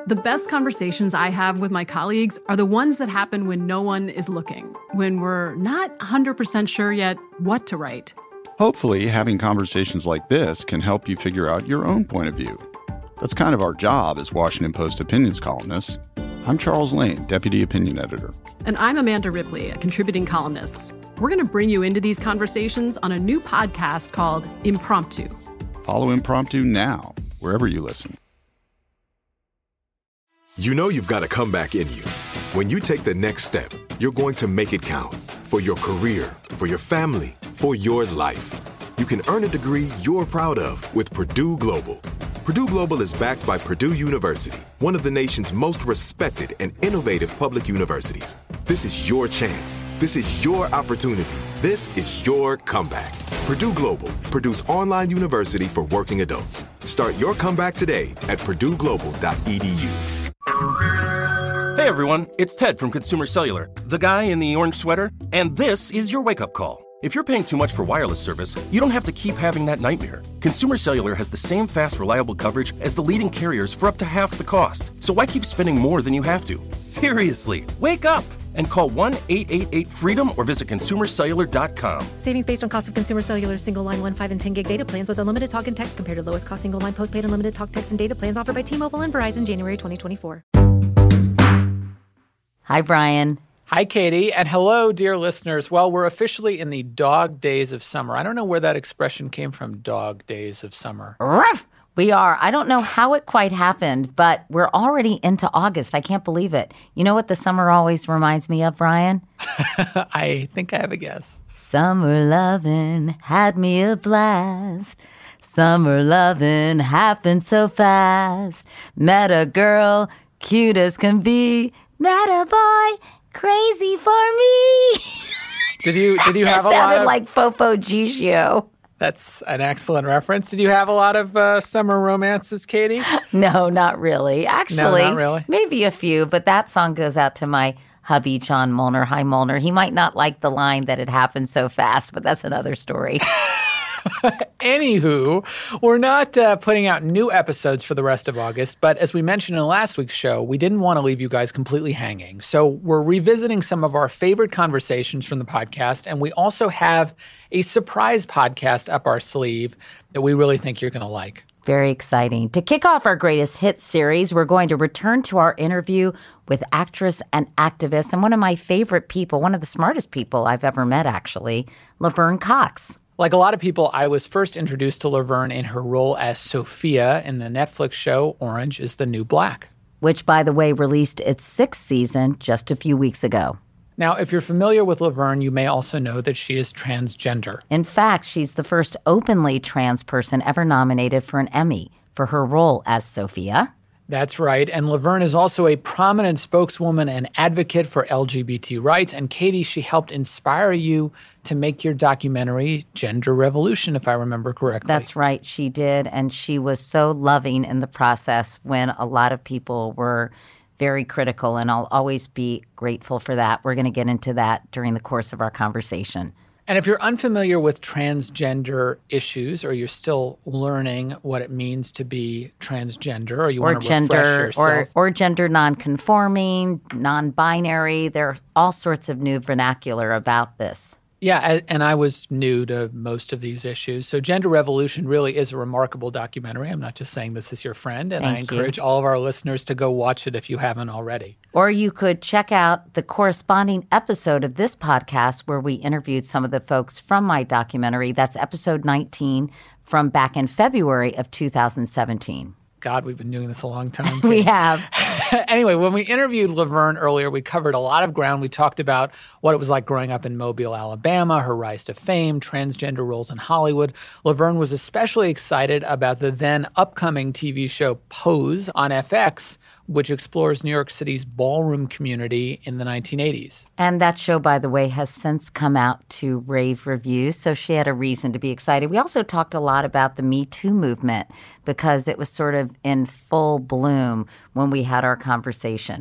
The best conversations I have with my colleagues are the ones that happen when no one is looking, when we're not 100% sure yet what to write. Hopefully, having conversations like this can help you figure out your own point of view. That's kind of our job as Washington Post opinions columnists. I'm Charles Lane, Deputy Opinion Editor. And I'm Amanda Ripley, a contributing columnist. We're going to bring you into these conversations on a new podcast called Impromptu. Follow Impromptu now, wherever you listen. You know you've got a comeback in you. When you take the next step, you're going to make it count. For your career, for your family, for your life. You can earn a degree you're proud of with Purdue Global. Purdue Global is backed by Purdue University, one of the nation's most respected and innovative public universities. This is your chance. This is your opportunity. This is your comeback. Purdue Global, Purdue's online university for working adults. Start your comeback today at purdueglobal.edu. Hey everyone, it's Ted from Consumer Cellular, the guy in the orange sweater, and this is your wake-up call. If you're paying too much for wireless service, you don't have to keep having that nightmare. Consumer Cellular has the same fast, reliable coverage as the leading carriers for up to half the cost. So why keep spending more than you have to? Seriously, wake up and call 1-888-FREEDOM or visit consumercellular.com. Savings based on cost of Consumer Cellular single line 1, 5, and 10 gig data plans with unlimited talk and text compared to lowest cost single line postpaid unlimited talk, text, and data plans offered by T-Mobile and Verizon January 2024. Hi, Brian. Hi, Katie, and hello, dear listeners. Well, we're officially in the dog days of summer. I don't know where that expression came from, dog days of summer. Ruff! We are. I don't know how it quite happened, but we're already into August. I can't believe it. You know what the summer always reminds me of, Brian? I think I have a guess. Summer lovin' had me a blast. Summer lovin' happened so fast. Met a girl, cute as can be. Met a boy, crazy for me. Did you have a lot of... sounded like Fofo Gigio. That's an excellent reference. Did you have a lot of summer romances, Katie? No, not really. Actually, no, not really. Maybe a few, but that song goes out to my hubby, John Molnar. Hi, Molnar. He might not like the line that it happened so fast, but that's another story. Anywho, we're not putting out new episodes for the rest of August, but as we mentioned in last week's show, we didn't want to leave you guys completely hanging. So we're revisiting some of our favorite conversations from the podcast, and we also have a surprise podcast up our sleeve that we really think you're going to like. Very exciting. To kick off our greatest hits series, we're going to return to our interview with actress and activist and one of my favorite people, one of the smartest people I've ever met, actually, Laverne Cox. Like a lot of people, I was first introduced to Laverne in her role as Sophia in the Netflix show Orange is the New Black, which, by the way, released its 6th season just a few weeks ago. Now, if you're familiar with Laverne, you may also know that she is transgender. In fact, she's the first openly trans person ever nominated for an Emmy for her role as Sophia. That's right. And Laverne is also a prominent spokeswoman and advocate for LGBT rights. And Katie, she helped inspire you to make your documentary, Gender Revolution, if I remember correctly. That's right. She did. And she was so loving in the process when a lot of people were very critical. And I'll always be grateful for that. We're going to get into that during the course of our conversation. And if you're unfamiliar with transgender issues, or you're still learning what it means to be transgender, or you want to refresh yourself. Or gender nonconforming, non-binary, there are all sorts of new vernacular about this. Yeah, and I was new to most of these issues. So Gender Revolution really is a remarkable documentary. I'm not just saying this is your friend, and I encourage all of our listeners to go watch it if you haven't already. Or you could check out the corresponding episode of this podcast where we interviewed some of the folks from my documentary. That's episode 19 from back in February of 2017. God, we've been doing this a long time. We have. Anyway, when we interviewed Laverne earlier, we covered a lot of ground. We talked about what it was like growing up in Mobile, Alabama, her rise to fame, transgender roles in Hollywood. Laverne was especially excited about the then upcoming TV show Pose on FX, which explores New York City's ballroom community in the 1980s. And that show, by the way, has since come out to rave reviews, so she had a reason to be excited. We also talked a lot about the Me Too movement because it was sort of in full bloom when we had our conversation.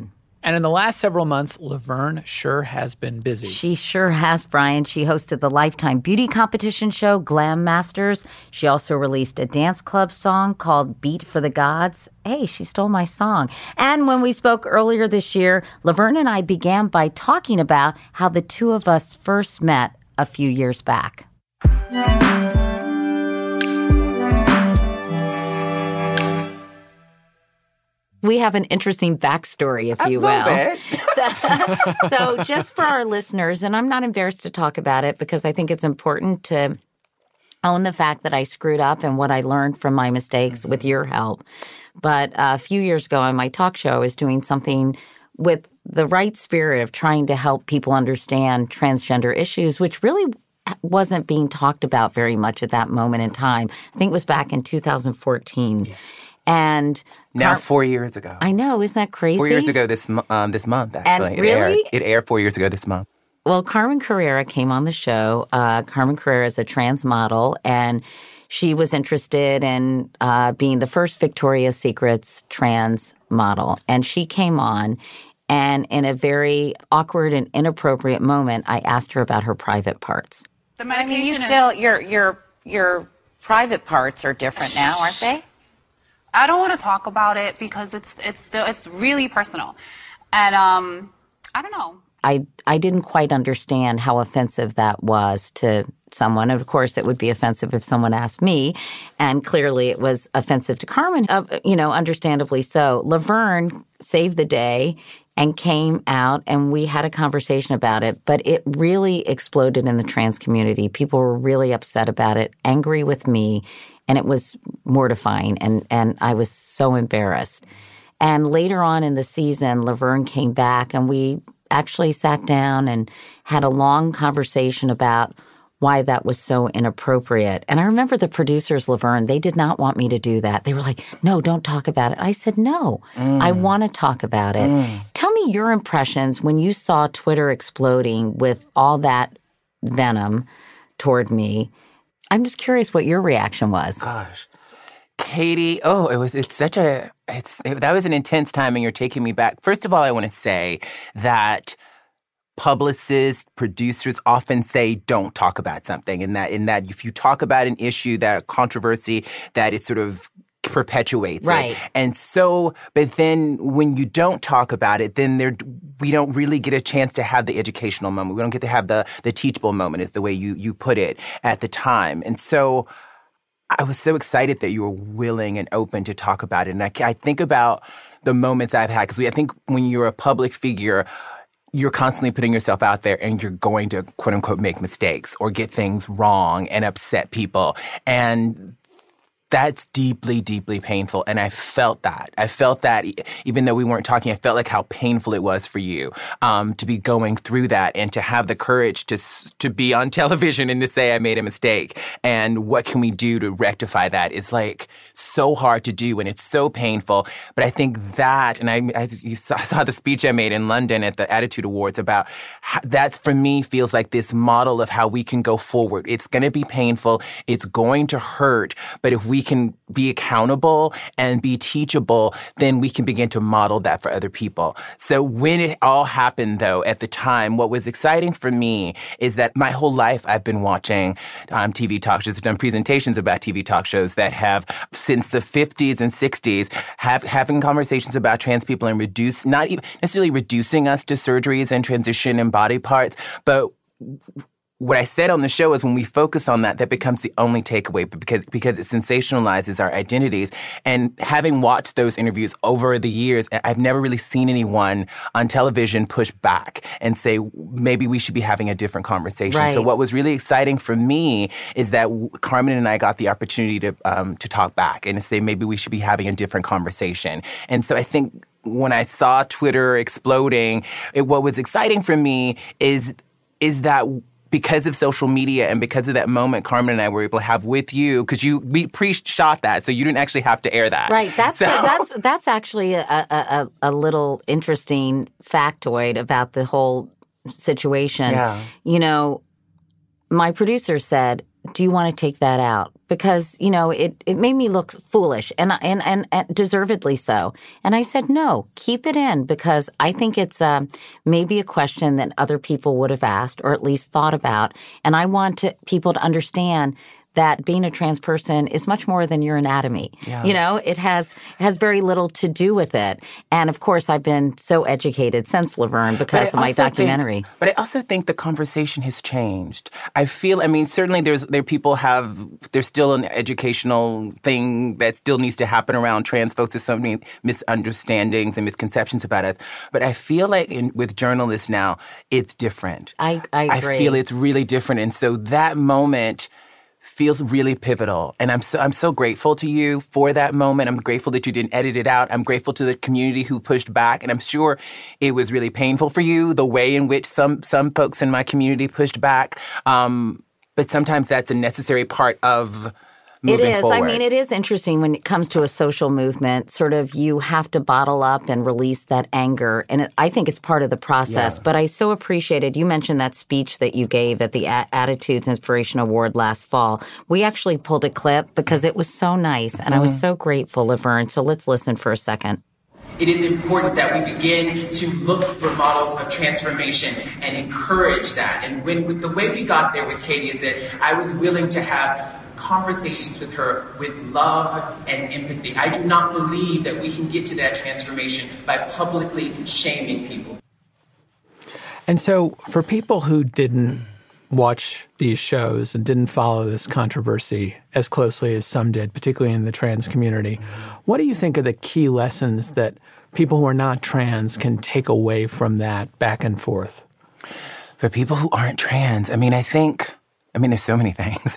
And in the last several months, Laverne sure has been busy. She sure has, Brian. She hosted the Lifetime beauty competition show, Glam Masters. She also released a dance club song called Beat for the Gods. Hey, she stole my song. And when we spoke earlier this year, Laverne and I began by talking about how the two of us first met a few years back. We have an interesting backstory, if you will. So just for our listeners, and I'm not embarrassed to talk about it because I think it's important to own the fact that I screwed up and what I learned from my mistakes with your help. But a few years ago on my talk show, I was doing something with the right spirit of trying to help people understand transgender issues, which really wasn't being talked about very much at that moment in time. I think it was back in 2014. Yes. And now 4 years ago. I know, isn't that crazy? 4 years ago this month, actually. And really? It aired 4 years ago this month. Well, Carmen Carrera came on the show. Carmen Carrera is a trans model, and she was interested in being the first Victoria's Secret's trans model. And she came on, and in a very awkward and inappropriate moment, I asked her about her private parts. The medication I mean, you still, your private parts are different now, aren't they? I don't want to talk about it because it's really personal. And I don't know. I didn't quite understand how offensive that was to someone. Of course, it would be offensive if someone asked me, and clearly it was offensive to Carmen, understandably so. Laverne saved the day and came out, and we had a conversation about it, but it really exploded in the trans community. People were really upset about it, angry with me, and it was mortifying, and I was so embarrassed. And later on in the season, Laverne came back, and we actually sat down and had a long conversation about why that was so inappropriate. And I remember the producers, Laverne, they did not want me to do that. They were like, no, don't talk about it. I said, no, I want to talk about it. Tell me your impressions when you saw Twitter exploding with all that venom toward me. I'm just curious what your reaction was. Gosh. Katie, that was an intense time, and you're taking me back. First of all, I want to say that publicists, producers often say don't talk about something, and that if you talk about an issue, that controversy, that it sort of perpetuates it. And so, but then when you don't talk about it, then we don't really get a chance to have the educational moment. We don't get to have the teachable moment, is the way you put it at the time. And so I was so excited that you were willing and open to talk about it. And I think about the moments I've had, because I think when you're a public figure, you're constantly putting yourself out there, and you're going to, quote unquote, make mistakes or get things wrong and upset people. And that's deeply, deeply painful. And I felt that. Even though we weren't talking, I felt like how painful it was for you to be going through that, and to have the courage to be on television and to say, I made a mistake. And what can we do to rectify that? It's like so hard to do, and it's so painful. But I think that, and you saw the speech I made in London at the Attitude Awards about that, for me, feels like this model of how we can go forward. It's going to be painful. It's going to hurt. But if we can be accountable and be teachable, then we can begin to model that for other people. So when it all happened, though, at the time, what was exciting for me is that my whole life I've been watching TV talk shows. I've done presentations about TV talk shows that have, since the 50s and 60s, having conversations about trans people and not even necessarily reducing us to surgeries and transition and body parts, but what I said on the show is when we focus on that becomes the only takeaway, because it sensationalizes our identities. And having watched those interviews over the years, I've never really seen anyone on television push back and say, maybe we should be having a different conversation. Right. So what was really exciting for me is that Carmen and I got the opportunity to talk back and to say, maybe we should be having a different conversation. And so I think when I saw Twitter exploding, what was exciting for me is that because of social media and because of that moment Carmen and I were able to have with you, because we pre-shot that, so you didn't actually have to air that. Right. That's actually a little interesting factoid about the whole situation. Yeah. You know, my producer said, do you want to take that out? because, it made me look foolish and deservedly so. And I said, no, keep it in, because I think it's maybe a question that other people would have asked or at least thought about. And I want people to understand that being a trans person is much more than your anatomy. Yeah. It has very little to do with it. And of course, I've been so educated since Laverne because of my documentary. But I also think the conversation has changed. I feel, certainly there's still an educational thing that still needs to happen around trans folks. There's so many misunderstandings and misconceptions about us. But I feel like with journalists now, it's different. I agree. I feel it's really different. And so that moment feels really pivotal. And I'm so grateful to you for that moment. I'm grateful that you didn't edit it out. I'm grateful to the community who pushed back. And I'm sure it was really painful for you, the way in which some folks in my community pushed back. But sometimes that's a necessary part of moving forward. It is interesting when it comes to a social movement, sort of you have to bottle up and release that anger. And I think it's part of the process. Yeah. But I so appreciated, you mentioned that speech that you gave at the Attitudes Inspiration Award last fall. We actually pulled a clip because it was so nice. And I was so grateful, Laverne. So let's listen for a second. It is important that we begin to look for models of transformation and encourage that. And the way we got there with Katie is that I was willing to have conversations with her with love and empathy. I do not believe that we can get to that transformation by publicly shaming people. And so for people who didn't watch these shows and didn't follow this controversy as closely as some did, particularly in the trans community, what do you think are the key lessons that people who are not trans can take away from that back and forth? For people who aren't trans, I think there's so many things.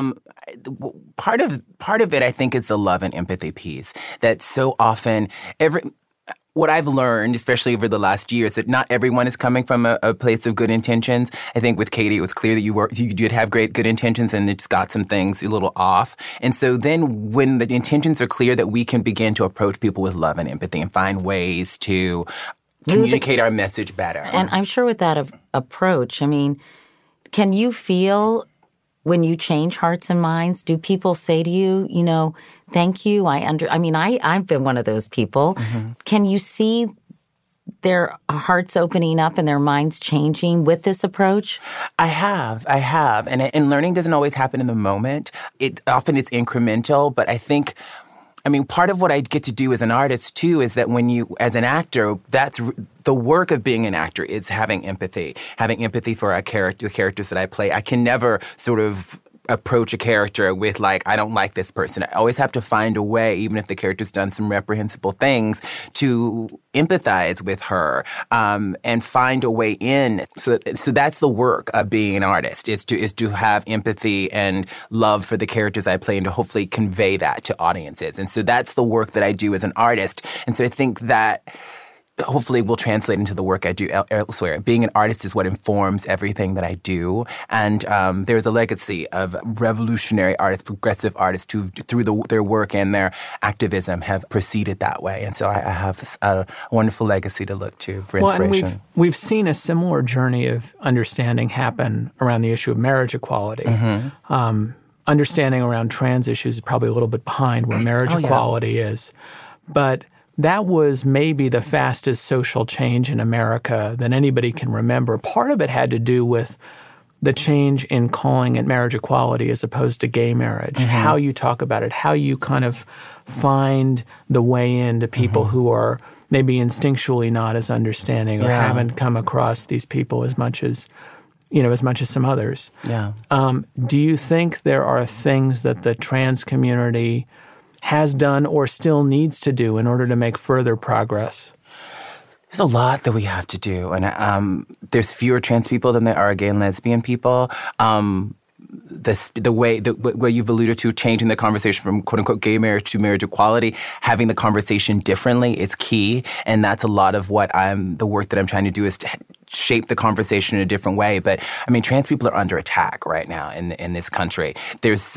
Part of it, I think, is the love and empathy piece. That so often, what I've learned, especially over the last year, is that not everyone is coming from a place of good intentions. I think with Katie, it was clear that you did have good intentions, and it just got some things a little off. And so then, when the intentions are clear, that we can begin to approach people with love and empathy and find ways to communicate our message better. And I'm sure with that approach, can you feel when you change hearts and minds? Do people say to you, thank you? I've been one of those people. Mm-hmm. Can you see their hearts opening up and their minds changing with this approach? I have. And learning doesn't always happen in the moment. Often it's incremental, but I think part of what I get to do as an artist, too, is that as an actor, that's the work of being an actor is having empathy for the characters that I play. I can never sort of approach a character with I don't like this person. I always have to find a way, even if the character's done some reprehensible things, to empathize with her and find a way in. So that's the work of being an artist, is to have empathy and love for the characters I play and to hopefully convey that to audiences. And so that's the work that I do as an artist. And so I think that hopefully will translate into the work I do elsewhere. Being an artist is what informs everything that I do. And there's a legacy of revolutionary artists, progressive artists who, through their work and their activism, have proceeded that way. And so I have a wonderful legacy to look to for inspiration. And we've seen a similar journey of understanding happen around the issue of marriage equality. Mm-hmm. Understanding around trans issues is probably a little bit behind where marriage equality is. But that was maybe the fastest social change in America that anybody can remember. Part of it had to do with the change in calling it marriage equality as opposed to gay marriage, mm-hmm. how you talk about it, how you kind of find the way into people mm-hmm. who are maybe instinctually not as understanding or haven't come across these people as much as some others. Yeah. Do you think there are things that the trans community has done or still needs to do in order to make further progress? There's a lot that we have to do. And there's fewer trans people than there are gay and lesbian people. The way you've alluded to, changing the conversation from quote-unquote gay marriage to marriage equality, having the conversation differently is key. And that's a lot of what the work that I'm trying to do is to shape the conversation in a different way. But I mean, trans people are under attack right now in this country. There's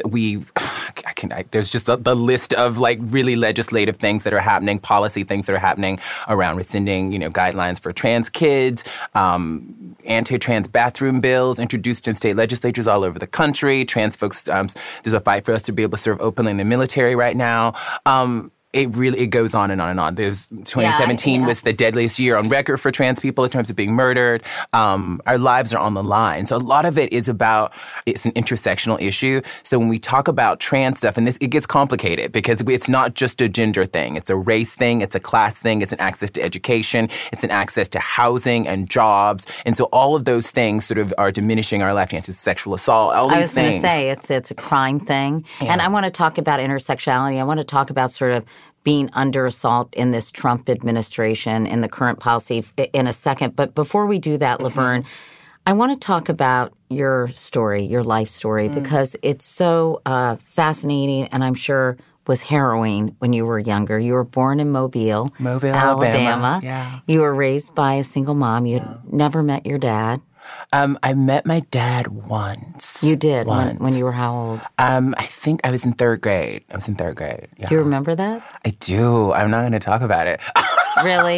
just the list of like really legislative things that are happening, policy things that are happening around rescinding, guidelines for trans kids, anti-trans bathroom bills introduced in state legislatures all over the country. Trans folks, there's a fight for us to be able to serve openly in the military right now. It goes on and on and on. 2017 was the deadliest year on record for trans people in terms of being murdered. Our lives are on the line. So a lot of it's an intersectional issue. So when we talk about trans stuff, and it gets complicated because it's not just a gender thing. It's a race thing. It's a class thing. It's an access to education. It's an access to housing and jobs. And so all of those things sort of are diminishing our life chances, sexual assault, all these things. I was going to say it's a crime thing. Yeah. And I want to talk about intersectionality. I want to talk about sort of being under assault in this Trump administration and the current policy in a second. But before we do that, Laverne, I want to talk about your story, your life story, because it's so fascinating and I'm sure was harrowing when you were younger. You were born in Mobile, Alabama. Yeah. You were raised by a single mom. You'd never met your dad. I met my dad once. You did? Once. When you were how old? I think I was in third grade. Yeah. Do you remember that? I do. I'm not going to talk about it. Really?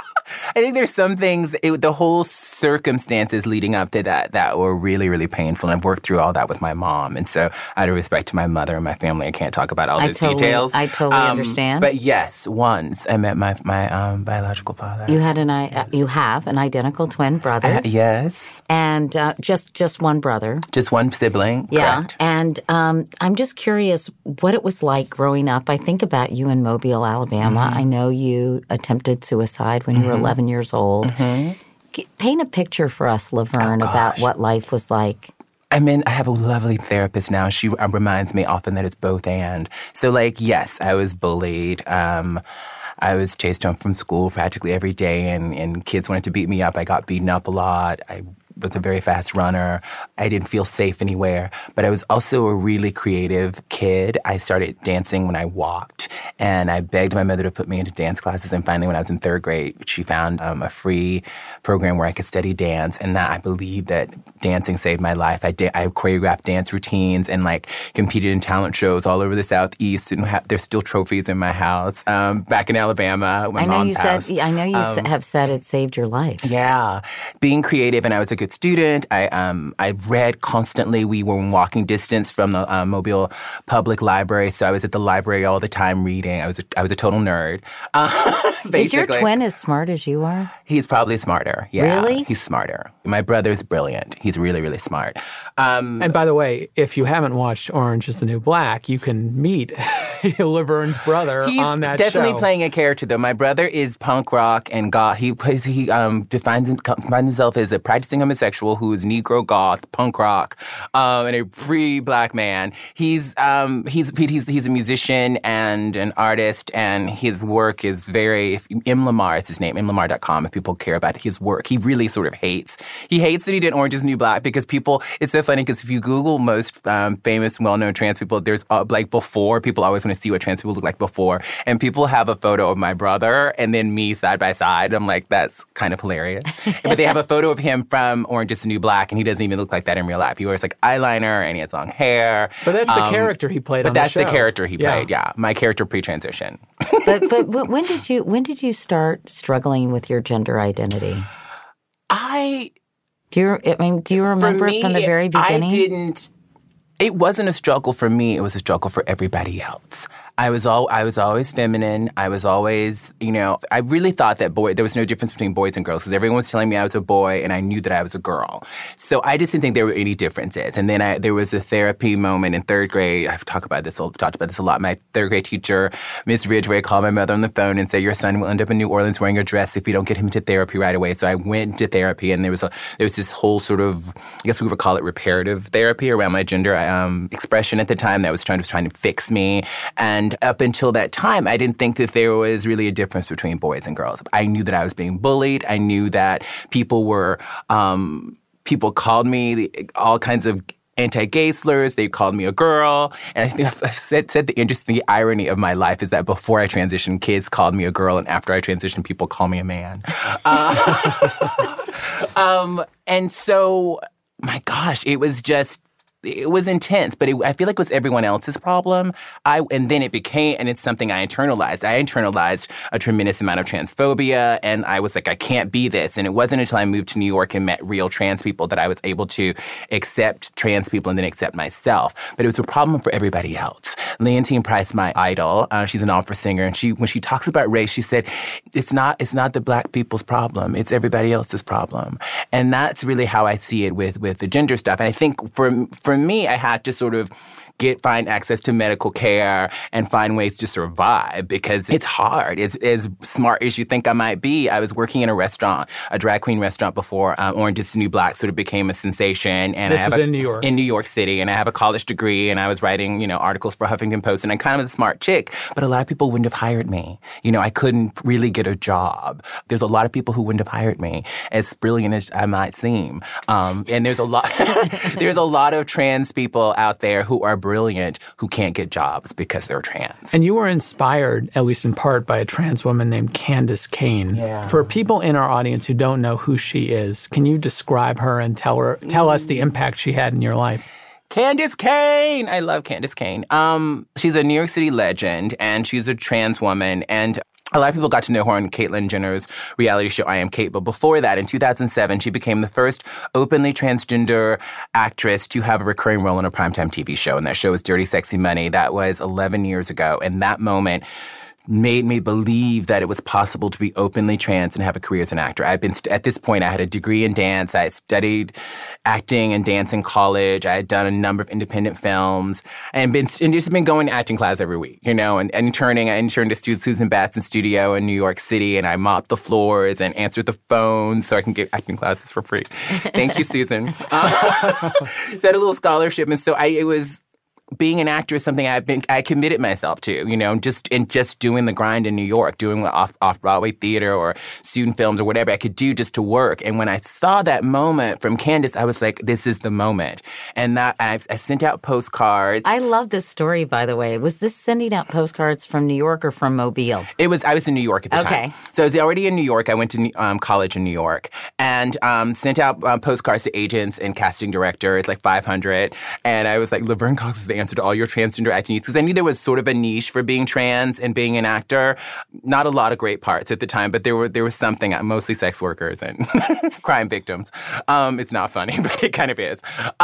I think there's some things, the whole circumstances leading up to that were really, really painful. And I've worked through all that with my mom. And so out of respect to my mother and my family, I can't talk about all those details. I totally understand. But yes, once I met my biological father. You have an identical twin brother. Yes. And just one brother. Just one sibling, yeah. Correct. And I'm just curious what it was like growing up. I think about you in Mobile, Alabama. I know you attempted suicide when you were 11 years old. Paint a picture for us, Laverne, about what life was like. I mean, I have a lovely therapist now. She reminds me often that it's both and. So, yes, I was bullied. I was chased home from school practically every day, and kids wanted to beat me up. I got beaten up a lot. I was a very fast runner. I didn't feel safe anywhere. But I was also a really creative kid. I started dancing when I walked. And I begged my mother to put me into dance classes. And finally, when I was in third grade, she found a free program where I could study dance. And I believe that dancing saved my life. I choreographed dance routines and competed in talent shows all over the Southeast. And there's still trophies in my house back in Alabama, my mom's house. I know you have said it saved your life. Yeah. Being creative, and I was a good student. I read constantly. We were in walking distance from the Mobile Public Library, so I was at the library all the time reading. I was a total nerd. Is your twin as smart as you are? He's probably smarter. Yeah, really? He's smarter. My brother's brilliant. He's really, really smart. And by the way, if you haven't watched Orange is the New Black, you can meet Laverne's brother on that show. He's definitely playing a character, though. My brother is punk rock and goth. He defines himself as a practicing homosexual who is Negro goth, punk rock, and a free black man. He's a musician and an artist, and his work is very. M. Lamar is his name, mlamar.com. If people care about his work, he really sort of hates. He hates that he did Orange is the New Black because people. It's so funny because if you Google most famous, well-known trans people, there's before. People always want to see what trans people look like before, and people have a photo of my brother and then me side by side. I'm like, that's kind of hilarious. But they have a photo of him from Orange is the New Black, and he doesn't even look like that in real life. He wears eyeliner and he has long hair. But that's the character he played on the show. But that's the character he played, yeah. My character pre-transition. But when did you start struggling with your gender identity? Do you remember from the very beginning? It wasn't a struggle for me. It was a struggle for everybody else. I was always feminine. I was always, I really thought that there was no difference between boys and girls because everyone was telling me I was a boy and I knew that I was a girl. So I just didn't think there were any differences. And then there was a therapy moment in third grade. I've talked about this a lot. My third grade teacher, Ms. Ridgway, called my mother on the phone and said, your son will end up in New Orleans wearing a dress if you don't get him to therapy right away. So I went to therapy, and there was this whole sort of, I guess we would call it reparative therapy around my gender expression at the time that was trying to fix me. And up until that time, I didn't think that there was really a difference between boys and girls. I knew that I was being bullied. I knew that people called me all kinds of anti-gay slurs. They called me a girl. And I think I've said the interesting irony of my life is that before I transitioned, kids called me a girl, and after I transitioned, people call me a man. And so, my gosh, it was intense, but I feel like it was everyone else's problem. And then it became, and it's something I internalized. I internalized a tremendous amount of transphobia, and I was like, I can't be this. And it wasn't until I moved to New York and met real trans people that I was able to accept trans people and then accept myself. But it was a problem for everybody else. Leontine Price, my idol, she's an opera singer, and when she talks about race, she said, it's not the Black people's problem. It's everybody else's problem. And that's really how I see it with the gender stuff. And I think for me, I had to sort of find access to medical care and find ways to survive because it's hard. As smart as you think I might be, I was working in a drag queen restaurant before Orange is the New Black sort of became a sensation. And this was in New York. In New York City. And I have a college degree and I was writing, articles for Huffington Post and I'm kind of a smart chick, but a lot of people wouldn't have hired me. I couldn't really get a job. There's a lot of people who wouldn't have hired me, as brilliant as I might seem. And there's a lot of trans people out there who are brilliant who can't get jobs because they're trans. And you were inspired, at least in part, by a trans woman named Candace Kane. Yeah. For people in our audience who don't know who she is, can you describe her and tell us the impact she had in your life? Candace Kane! I love Candace Kane. She's a New York City legend, and she's a trans woman, and a lot of people got to know her on Caitlyn Jenner's reality show, I Am Kate. But before that, in 2007, she became the first openly transgender actress to have a recurring role in a primetime TV show. And that show was Dirty Sexy Money. That was 11 years ago. And that moment made me believe that it was possible to be openly trans and have a career as an actor. At this point, I had a degree in dance. I studied acting and dance in college. I had done a number of independent films and just been going to acting class every week, and interning. I interned at Susan Batson Studio in New York City, and I mopped the floors and answered the phones so I can get acting classes for free. Thank you, Susan. So I had a little scholarship, and so it was being an actor is something I committed myself to, just doing the grind in New York, doing off-Broadway theater or student films or whatever I could do just to work. And when I saw that moment from Candace, I was like, this is the moment. And I sent out postcards. I love this story, by the way. Was this sending out postcards from New York or from Mobile? I was in New York at the time. So I was already in New York. I went to college in New York and sent out postcards to agents and casting directors, like 500. And I was like, Laverne Cox is the answer to all your transgender acting needs. Because I knew there was sort of a niche for being trans and being an actor. Not a lot of great parts at the time, but there was something, mostly sex workers and crime victims. It's not funny, but it kind of is.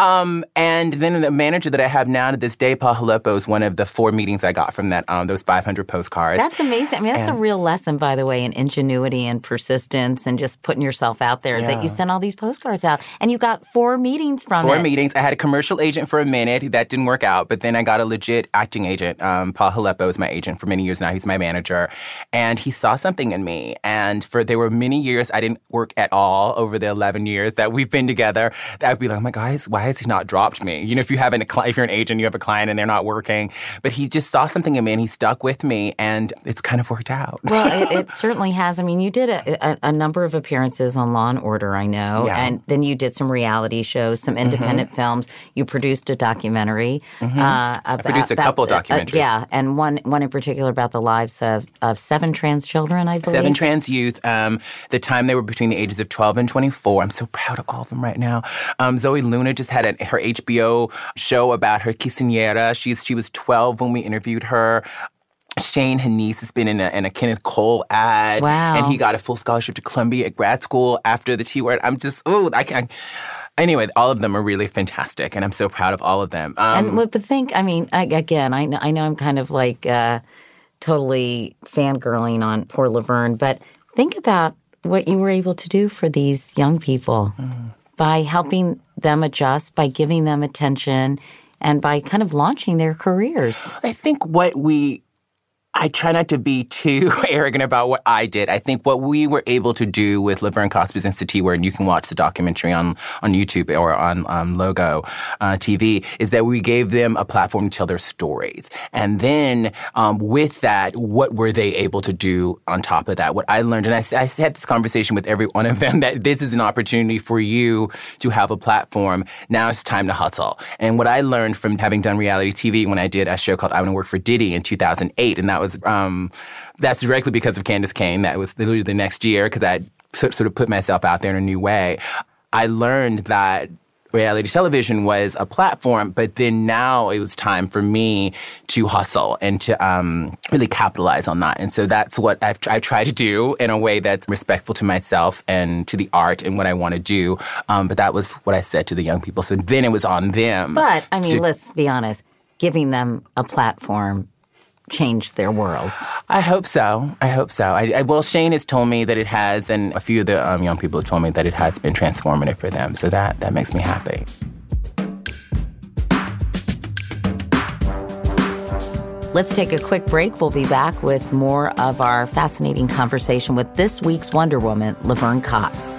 And then the manager that I have now to this day, Paul Haleppo, is one of the 4 meetings I got from those 500 postcards. That's amazing. I mean, that's a real lesson, by the way, in ingenuity and persistence and just putting yourself out there that you sent all these postcards out. And you got 4 meetings from it. 4 meetings. I had a commercial agent for a minute. That didn't work out. But then I got a legit acting agent. Paul Haleppo is my agent for many years now. He's my manager. And he saw something in me. And there were many years I didn't work at all over the 11 years that we've been together. That I'd be like, oh my guys, why has he not dropped me? If you're an agent, you have a client and they're not working. But he just saw something in me and he stuck with me. And it's kind of worked out. Well, it certainly has. I mean, you did a number of appearances on Law & Order, I know. Yeah. And then you did some reality shows, some independent films. You produced a documentary. I produced a couple documentaries. And one in particular about the lives of 7 trans children, I believe. 7 trans youth. The time they were between the ages of 12 and 24. I'm so proud of all of them right now. Zoe Luna just had her HBO show about her quinceañera. She was 12 when we interviewed her. Shane Hanise has been in a Kenneth Cole ad. Wow. And he got a full scholarship to Columbia at grad school after the T-word. I'm just, I can't. Anyway, all of them are really fantastic, and I'm so proud of all of them. But think, I mean, I know I'm kind of like totally fangirling on poor Laverne, but think about what you were able to do for these young people by helping them adjust, by giving them attention, and by kind of launching their careers. I think what we I try not to be too arrogant about what I did. I think what we were able to do with Laverne Cox Business to T-Word, and you can watch the documentary on YouTube or on Logo TV, is that we gave them a platform to tell their stories. And then with that, what were they able to do on top of that? What I learned, and I had this conversation with every one of them, that this is an opportunity for you to have a platform. Now it's time to hustle. And what I learned from having done reality TV when I did a show called I Want to Work for Diddy in 2008, and that's directly because of Candace Cain. That was literally the next year because I sort of put myself out there in a new way. I learned that reality television was a platform, but then now it was time for me to hustle and to really capitalize on that. And so that's what I try to do in a way that's respectful to myself and to the art and what I want to do. But that was what I said to the young people. So then it was on them. But, I mean, let's be honest, giving them a platform changed their worlds. I hope so. Well, Shane has told me that it has, and a few of the young people have told me that it has been transformative for them. So that makes me happy. Let's take a quick break. We'll be back with more of our fascinating conversation with this week's Wonder Woman, Laverne Cox.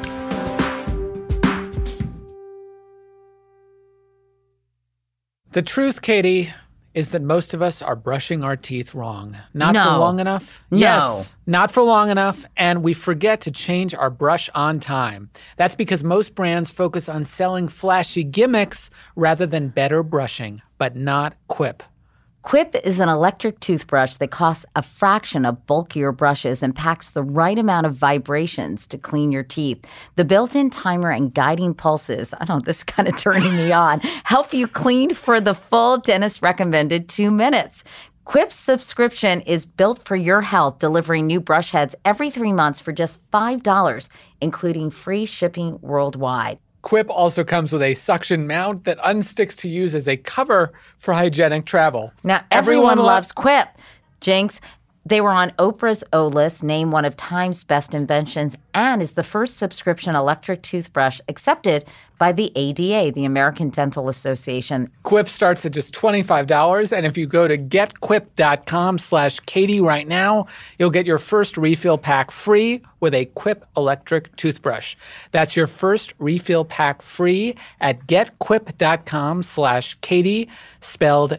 The truth, Katie, is that most of us are brushing our teeth wrong. Not for long enough? No. Yes, not for long enough, and we forget to change our brush on time. That's because most brands focus on selling flashy gimmicks rather than better brushing, but not Quip. Quip is an electric toothbrush that costs a fraction of bulkier brushes and packs the right amount of vibrations to clean your teeth. The built-in timer and guiding pulses, this is kind of turning me on, help you clean for the full dentist-recommended 2 minutes. Quip's subscription is built for your health, delivering new brush heads every 3 months for just $5, including free shipping worldwide. Quip also comes with a suction mount that unsticks to use as a cover for hygienic travel. Now, everyone loves Quip. Jinx, they were on Oprah's O List, named one of Time's best inventions, and is the first subscription electric toothbrush accepted by the ADA, the American Dental Association. Quip starts at just $25, and if you go to getquip.com/Katie right now, you'll get your first refill pack free with a Quip electric toothbrush. That's your first refill pack free at getquip.com/Katie, spelled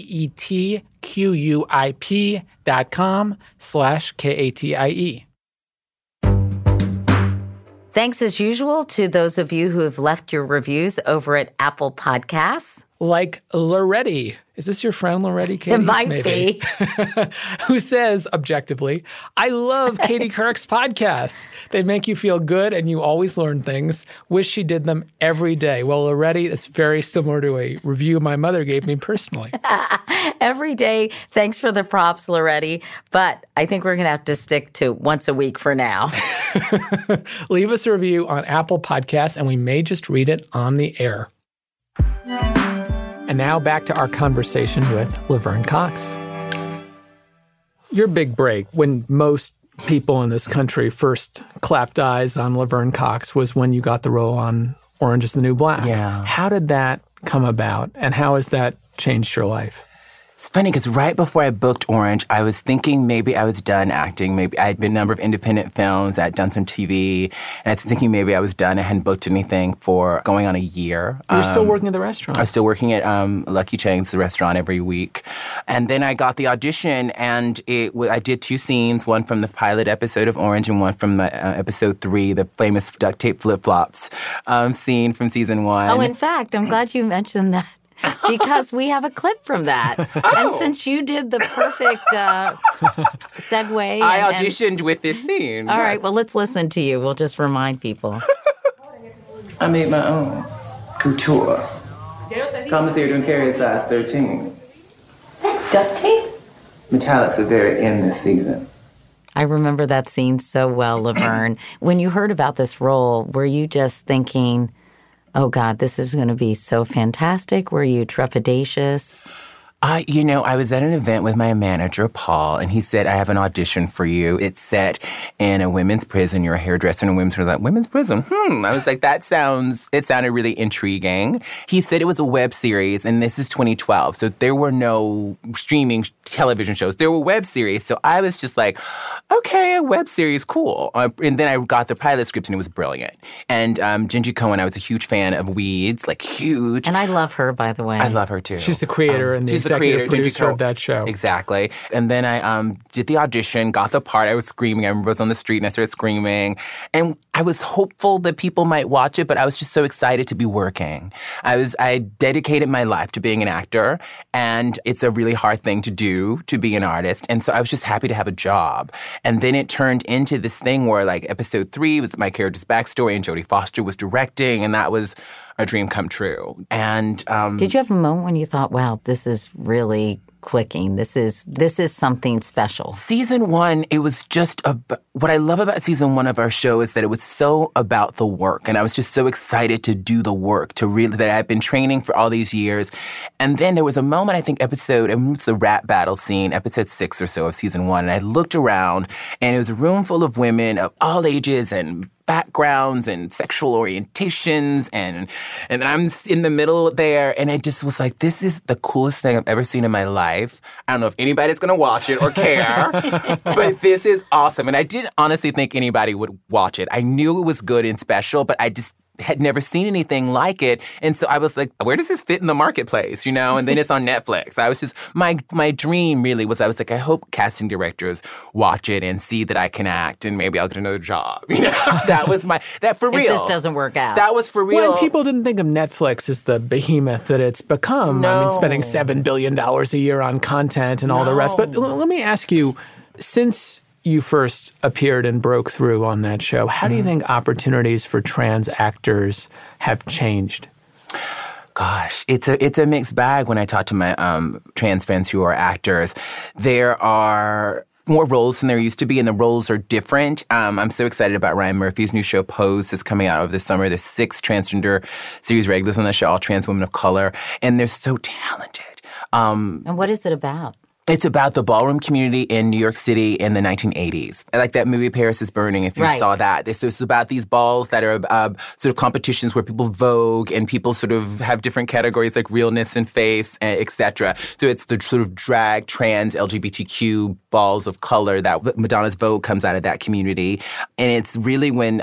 GETQUIP.com/KATIE. Thanks as usual to those of you who have left your reviews over at Apple Podcasts. Like Loretti. Is this your friend Loretti, Katie? It might be. Who says, objectively, I love Katie Couric's podcasts. They make you feel good and you always learn things. Wish she did them every day. Well, Loretti, it's very similar to a review my mother gave me personally. Every day. Thanks for the props, Loretti. But I think we're going to have to stick to once a week for now. Leave us a review on Apple Podcasts and we may just read it on the air. And now back to our conversation with Laverne Cox. Your big break, when most people in this country first clapped eyes on Laverne Cox, was when you got the role on Orange is the New Black. Yeah. How did that come about, and how has that changed your life? It's funny because right before I booked Orange, I was thinking maybe I was done acting. Maybe I had been in a number of independent films. I had done some TV. And I was thinking maybe I was done. I hadn't booked anything for going on a year. You were still working at the restaurant. I was still working at Lucky Cheng's, the restaurant, every week. And then I got the audition, and I did 2 scenes, one from the pilot episode of Orange and one from episode 3, the famous duct tape flip-flops scene from season 1. Oh, in fact, I'm glad you mentioned that. Because we have a clip from that. And since you did the perfect segue. I auditioned with this scene. All right, well, let's listen to you. We'll just remind people. I made my own couture. Commissaire don't carry a size 13. Is that duct tape? Metallics are very in this season. I remember that scene so well, Laverne. When you heard about this role, were you just thinking, oh, God, this is going to be so fantastic? Were you trepidatious? I was at an event with my manager, Paul, and he said, I have an audition for you. It's set in a women's prison. You're a hairdresser in a women's prison. Like, women's prison? I was like, it sounded really intriguing. He said it was a web series, and this is 2012, so there were no streaming television shows. There were web series, so I was just like, okay, a web series, cool. And then I got the pilot script, and it was brilliant. And Jenji Cohen, I was a huge fan of Weeds, like huge. And I love her, by the way. I love her, too. She's the creator and the executive producer of that show. Exactly. And then I did the audition, got the part. I was screaming. I remember I was on the street and I started screaming. And I was hopeful that people might watch it, but I was just so excited to be working. I dedicated my life to being an actor, and it's a really hard thing to do, to be an artist. And so I was just happy to have a job. And then it turned into this thing where, like, episode 3 was my character's backstory, and Jodie Foster was directing, and that was a dream come true. And did you have a moment when you thought, wow, this is really clicking? This is something special. Season 1, it was just what I love about season 1 of our show is that it was so about the work, and I was just so excited to do the work, that I've been training for all these years. And then there was a moment, I think it was the rap battle scene, episode 6 or so of season 1, and I looked around, and it was a room full of women of all ages and backgrounds and sexual orientations, and I'm in the middle there, and I just was like, this is the coolest thing I've ever seen in my life. I don't know if anybody's gonna watch it or care, but this is awesome. And I didn't honestly think anybody would watch it. I knew it was good and special, but I just had never seen anything like it. And so I was like, where does this fit in the marketplace, And then it's on Netflix. I was just, my dream really was, I was like, I hope casting directors watch it and see that I can act and maybe I'll get another job. That was for real. If this doesn't work out. That was for real. Well, people didn't think of Netflix as the behemoth that it's become. No. I mean, spending $7 billion a year on content and all the rest. But let me ask you, since you first appeared and broke through on that show, how do you think opportunities for trans actors have changed? Gosh, it's a mixed bag when I talk to my trans friends who are actors. There are more roles than there used to be, and the roles are different. I'm so excited about Ryan Murphy's new show, Pose, that's coming out over the summer. There's 6 transgender series regulars on the show, all trans women of color, and they're so talented. And what is it about? It's about the ballroom community in New York City in the 1980s. Like that movie Paris is Burning, if you saw that. It's about these balls that are sort of competitions where people vogue and people sort of have different categories like realness and face, et cetera. So it's the sort of drag, trans, LGBTQ balls of color that Madonna's Vogue comes out of that community. And it's really when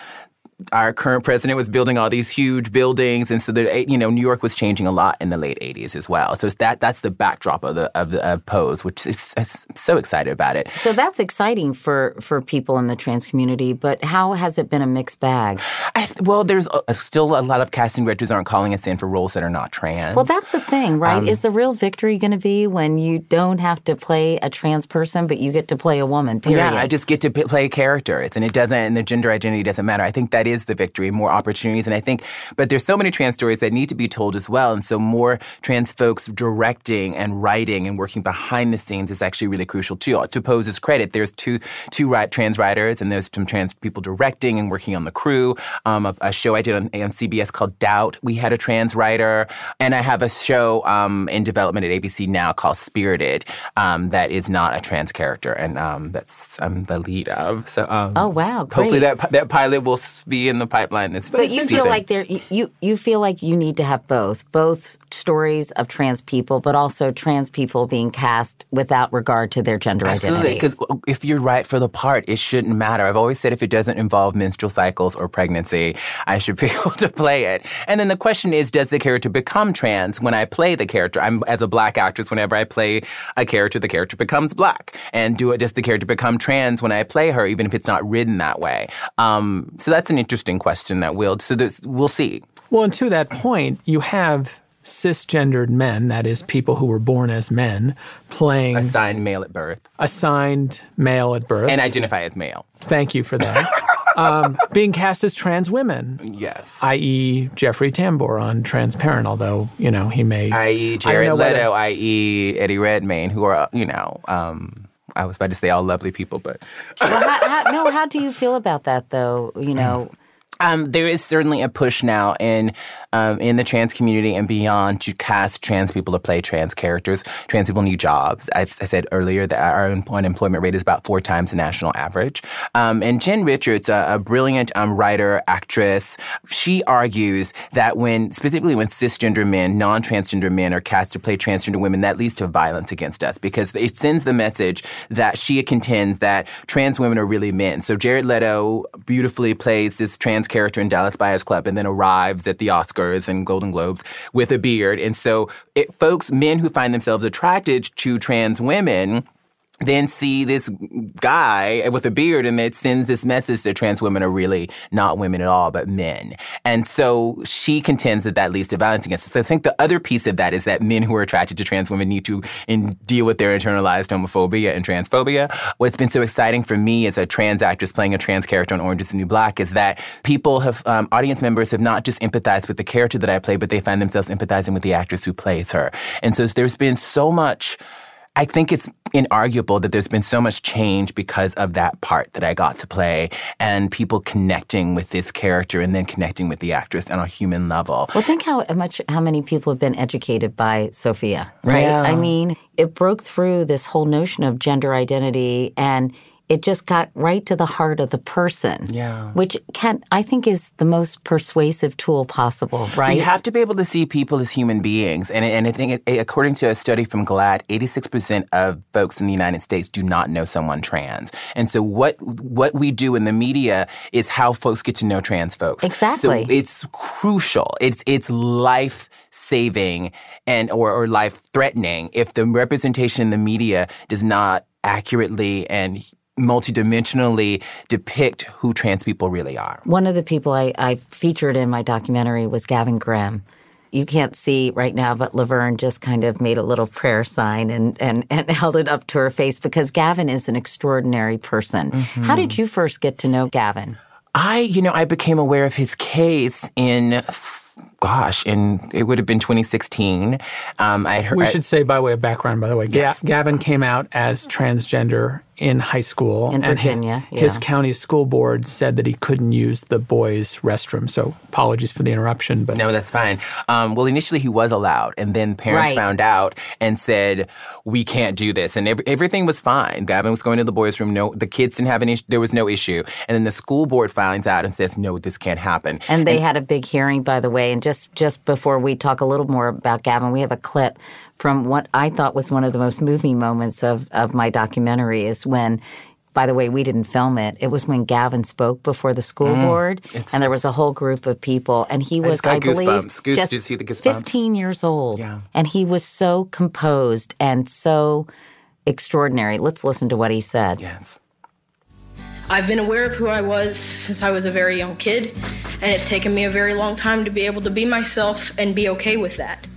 our current president was building all these huge buildings, and so New York was changing a lot in the late 80s as well. So that's the backdrop of the Pose, which is I'm so excited about it. So that's exciting for people in the trans community, but how has it been a mixed bag? Well, there's still a lot of casting directors aren't calling us in for roles that are not trans. Well, that's the thing, right? Is the real victory going to be when you don't have to play a trans person, but you get to play a woman, period? Yeah, I just get to play characters, and the gender identity doesn't matter. I think that is the victory, more opportunities. And but there's so many trans stories that need to be told as well. And so more trans folks directing and writing and working behind the scenes is actually really crucial too. To Pose's credit, there's two trans writers and there's some trans people directing and working on the crew. A show I did on CBS called Doubt, we had a trans writer. And I have a show in development at ABC now called Spirited that is not a trans character. And that's I'm the lead of. So oh, wow. Great. Hopefully that pilot will be in the pipeline. But you feel like you feel like you need to have both stories of trans people, but also trans people being cast without regard to their gender identity. Because if you're right for the part, it shouldn't matter. I've always said if it doesn't involve menstrual cycles or pregnancy, I should be able to play it. And then the question is, does the character become trans when I play the character? As a Black actress, whenever I play a character, the character becomes Black. And does the character become trans when I play her, even if it's not written that way? So that's an interesting question that we'll see. Well, and to that point, you have cisgendered men, that is, people who were born as men, playing... Assigned male at birth. And identify as male. Thank you for that. Being cast as trans women. Yes. I.e. Jeffrey Tambor on Transparent, although, he may... I.e. Jared Leto, i.e. Eddie Redmayne, who are, I was about to say all lovely people, but... Well, how do you feel about that, though, There is certainly a push now in the trans community and beyond to cast trans people to play trans characters. Trans people need jobs. I said earlier that our unemployment rate is about 4 times the national average. And Jen Richards, a brilliant writer, actress, she argues that specifically when cisgender men, non-transgender men are cast to play transgender women, that leads to violence against us because it sends the message that she contends that trans women are really men. So Jared Leto beautifully plays this trans character in Dallas Buyers Club and then arrives at the Oscars and Golden Globes with a beard. And so men who find themselves attracted to trans women then see this guy with a beard and it sends this message that trans women are really not women at all, but men. And so she contends that leads to violence against us. So I think the other piece of that is that men who are attracted to trans women need to deal with their internalized homophobia and transphobia. What's been so exciting for me as a trans actress playing a trans character on Orange is the New Black is that people audience members have not just empathized with the character that I play, but they find themselves empathizing with the actress who plays her. And so there's been so much, I think it's inarguable that there's been so much change because of that part that I got to play and people connecting with this character and then connecting with the actress on a human level. Well, think how many people have been educated by Sophia, right? Yeah. I mean, it broke through this whole notion of gender identity and it just got right to the heart of the person, which I think is the most persuasive tool possible, right? You have to be able to see people as human beings. And I think according to a study from GLAAD, 86% of folks in the United States do not know someone trans. And so what we do in the media is how folks get to know trans folks. Exactly. So it's crucial. It's life-saving or life-threatening if the representation in the media does not accurately and multidimensionally depict who trans people really are. One of the people I featured in my documentary was Gavin Grimm. You can't see right now, but Laverne just kind of made a little prayer sign and held it up to her face because Gavin is an extraordinary person. Mm-hmm. How did you first get to know Gavin? I became aware of his case in it would have been 2016. We should say, by way of background, by the way, yes. Gavin came out as transgender in high school. In Virginia, His county school board said that he couldn't use the boys' restroom. So apologies for the interruption. But no, that's fine. Well, initially he was allowed. And then parents found out and said, we can't do this. And everything was fine. Gavin was going to the boys' room. No, the kids didn't have an issue. There was no issue. And then the school board finds out and says, no, this can't happen. And they had a big hearing, by the way. And just before we talk a little more about Gavin, we have a clip from what I thought was one of the most moving moments of my documentary is when, by the way, we didn't film it. It was when Gavin spoke before the school board, and there was a whole group of people. And he was, I believe, just 15 years old. Yeah. And he was so composed and so extraordinary. Let's listen to what he said. Yes. I've been aware of who I was since I was a very young kid, and it's taken me a very long time to be able to be myself and be okay with that.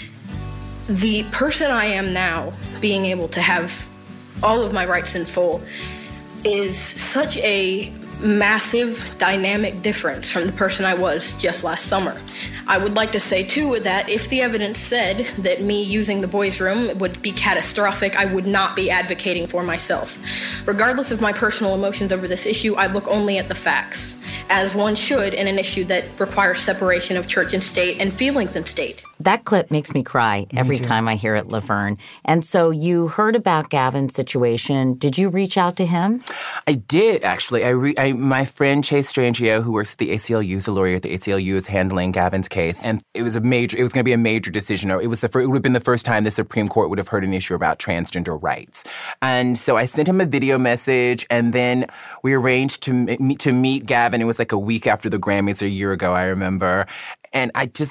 The person I am now, being able to have all of my rights in full, is such a massive dynamic difference from the person I was just last summer. I would like to say, too, that if the evidence said that me using the boys' room would be catastrophic, I would not be advocating for myself. Regardless of my personal emotions over this issue, I look only at the facts, as one should in an issue that requires separation of church and state and feelings and state. That clip makes me cry every time I hear it, Laverne. And so you heard about Gavin's situation. Did you reach out to him? I did, actually. My friend Chase Strangio, who works at the ACLU, the lawyer at the ACLU, is handling Gavin's case. And it was going to be a major decision. It would have been the first time the Supreme Court would have heard an issue about transgender rights. And so I sent him a video message, and then we arranged to meet Gavin. It was like a week after the Grammys a year ago, I remember. And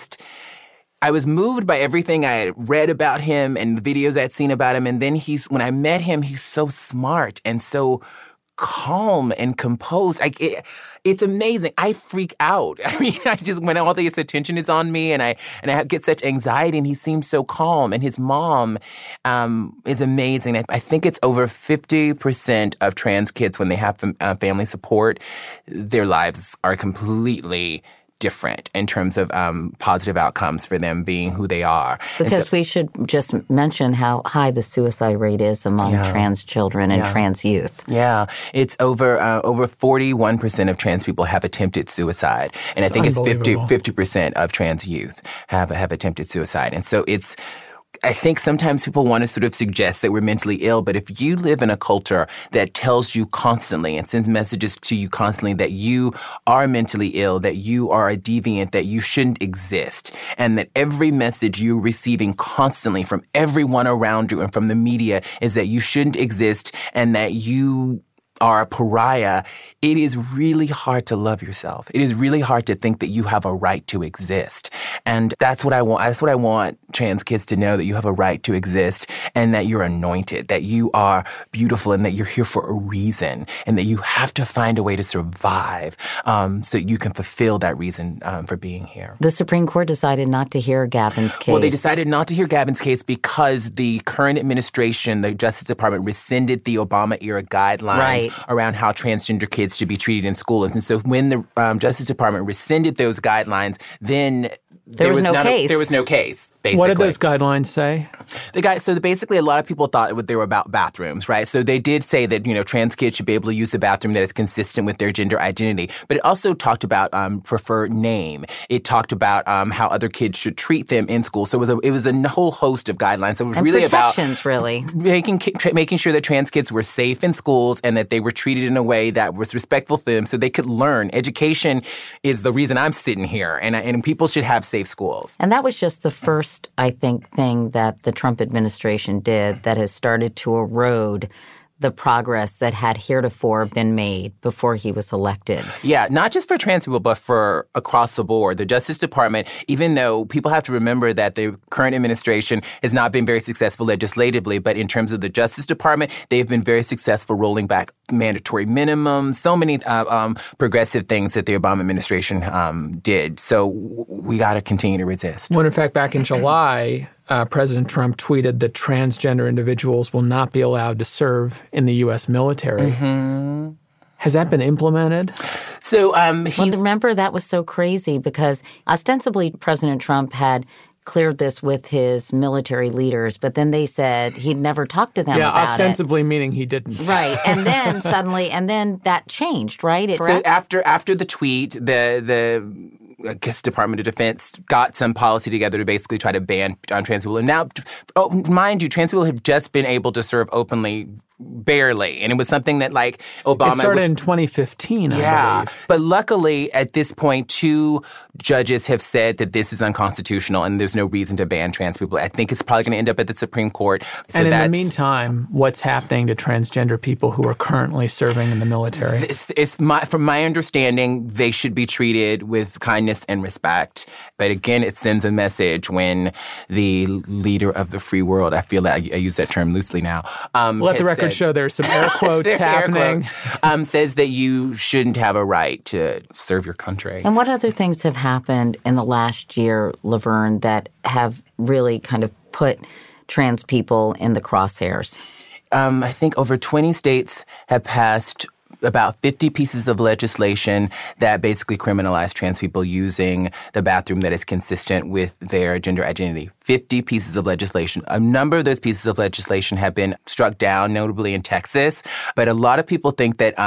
I was moved by everything I had read about him and the videos I'd seen about him. And then when I met him, he's so smart and so calm and composed. It's amazing. I freak out. I mean, when all this attention is on me and I get such anxiety, and he seems so calm. And his mom is amazing. I think it's over 50% of trans kids, when they have family support, their lives are completely different in terms of positive outcomes for them being who they are. Because we should just mention how high the suicide rate is among trans children and trans youth. Yeah. It's over 41% of trans people have attempted suicide. And I think it's 50% of trans youth have attempted suicide. And so I think sometimes people want to sort of suggest that we're mentally ill, but if you live in a culture that tells you constantly and sends messages to you constantly that you are mentally ill, that you are a deviant, that you shouldn't exist, and that every message you're receiving constantly from everyone around you and from the media is that you shouldn't exist and that you are a pariah, it is really hard to love yourself. It is really hard to think that you have a right to exist. And that's what I want. That's what I want trans kids to know, that you have a right to exist and that you're anointed, that you are beautiful and that you're here for a reason and that you have to find a way to survive so that you can fulfill that reason for being here. The Supreme Court decided not to hear Gavin's case. Well, they decided not to hear Gavin's case because the current administration, the Justice Department, rescinded the Obama-era guidelines around how transgender kids should be treated in school. And so when the Justice Department rescinded those guidelines, then there was no case, basically. What did those guidelines say? So basically, a lot of people thought they were about bathrooms, right? So they did say that, trans kids should be able to use a bathroom that is consistent with their gender identity. But it also talked about preferred name. It talked about how other kids should treat them in school. So it was a whole host of guidelines. So it was really about making sure that trans kids were safe in schools and that they were treated in a way that was respectful for them so they could learn. Education is the reason I'm sitting here, and people should have safe schools. And that was just the first, I think, thing that the Trump administration did that has started to erode the progress that had heretofore been made before he was elected. Yeah, not just for trans people, but for across the board. The Justice Department, even though people have to remember that the current administration has not been very successful legislatively, but in terms of the Justice Department, they've been very successful rolling back mandatory minimums, so many progressive things that the Obama administration did. So we got to continue to resist. When, in fact, back in July, President Trump tweeted that transgender individuals will not be allowed to serve in the U.S. military. Mm-hmm. Has that been implemented? So, well, remember, that was so crazy because ostensibly President Trump had cleared this with his military leaders, but then they said he'd never talked to them about it. Yeah, ostensibly meaning he didn't. Right. And then suddenly, that changed, right? So after the tweet, the I guess Department of Defense got some policy together to basically try to ban trans people. And now, mind you, trans people have just been able to serve openly barely. And it was something that, Obama... It started in 2015, I believe. But luckily, at this point, 2 judges have said that this is unconstitutional and there's no reason to ban trans people. I think it's probably going to end up at the Supreme Court. So and in the meantime, what's happening to transgender people who are currently serving in the military? From my understanding, they should be treated with kindness and respect. But again, it sends a message when the leader of the free world, I feel like I use that term loosely now. Let the record show there's some air quotes happening. Says that you shouldn't have a right to serve your country. And what other things have happened in the last year, Laverne, that have really kind of put trans people in the crosshairs? I think over 20 states have passed about 50 pieces of legislation that basically criminalize trans people using the bathroom that is consistent with their gender identity. 50 pieces of legislation. A number of those pieces of legislation have been struck down, notably in Texas. But a lot of people think that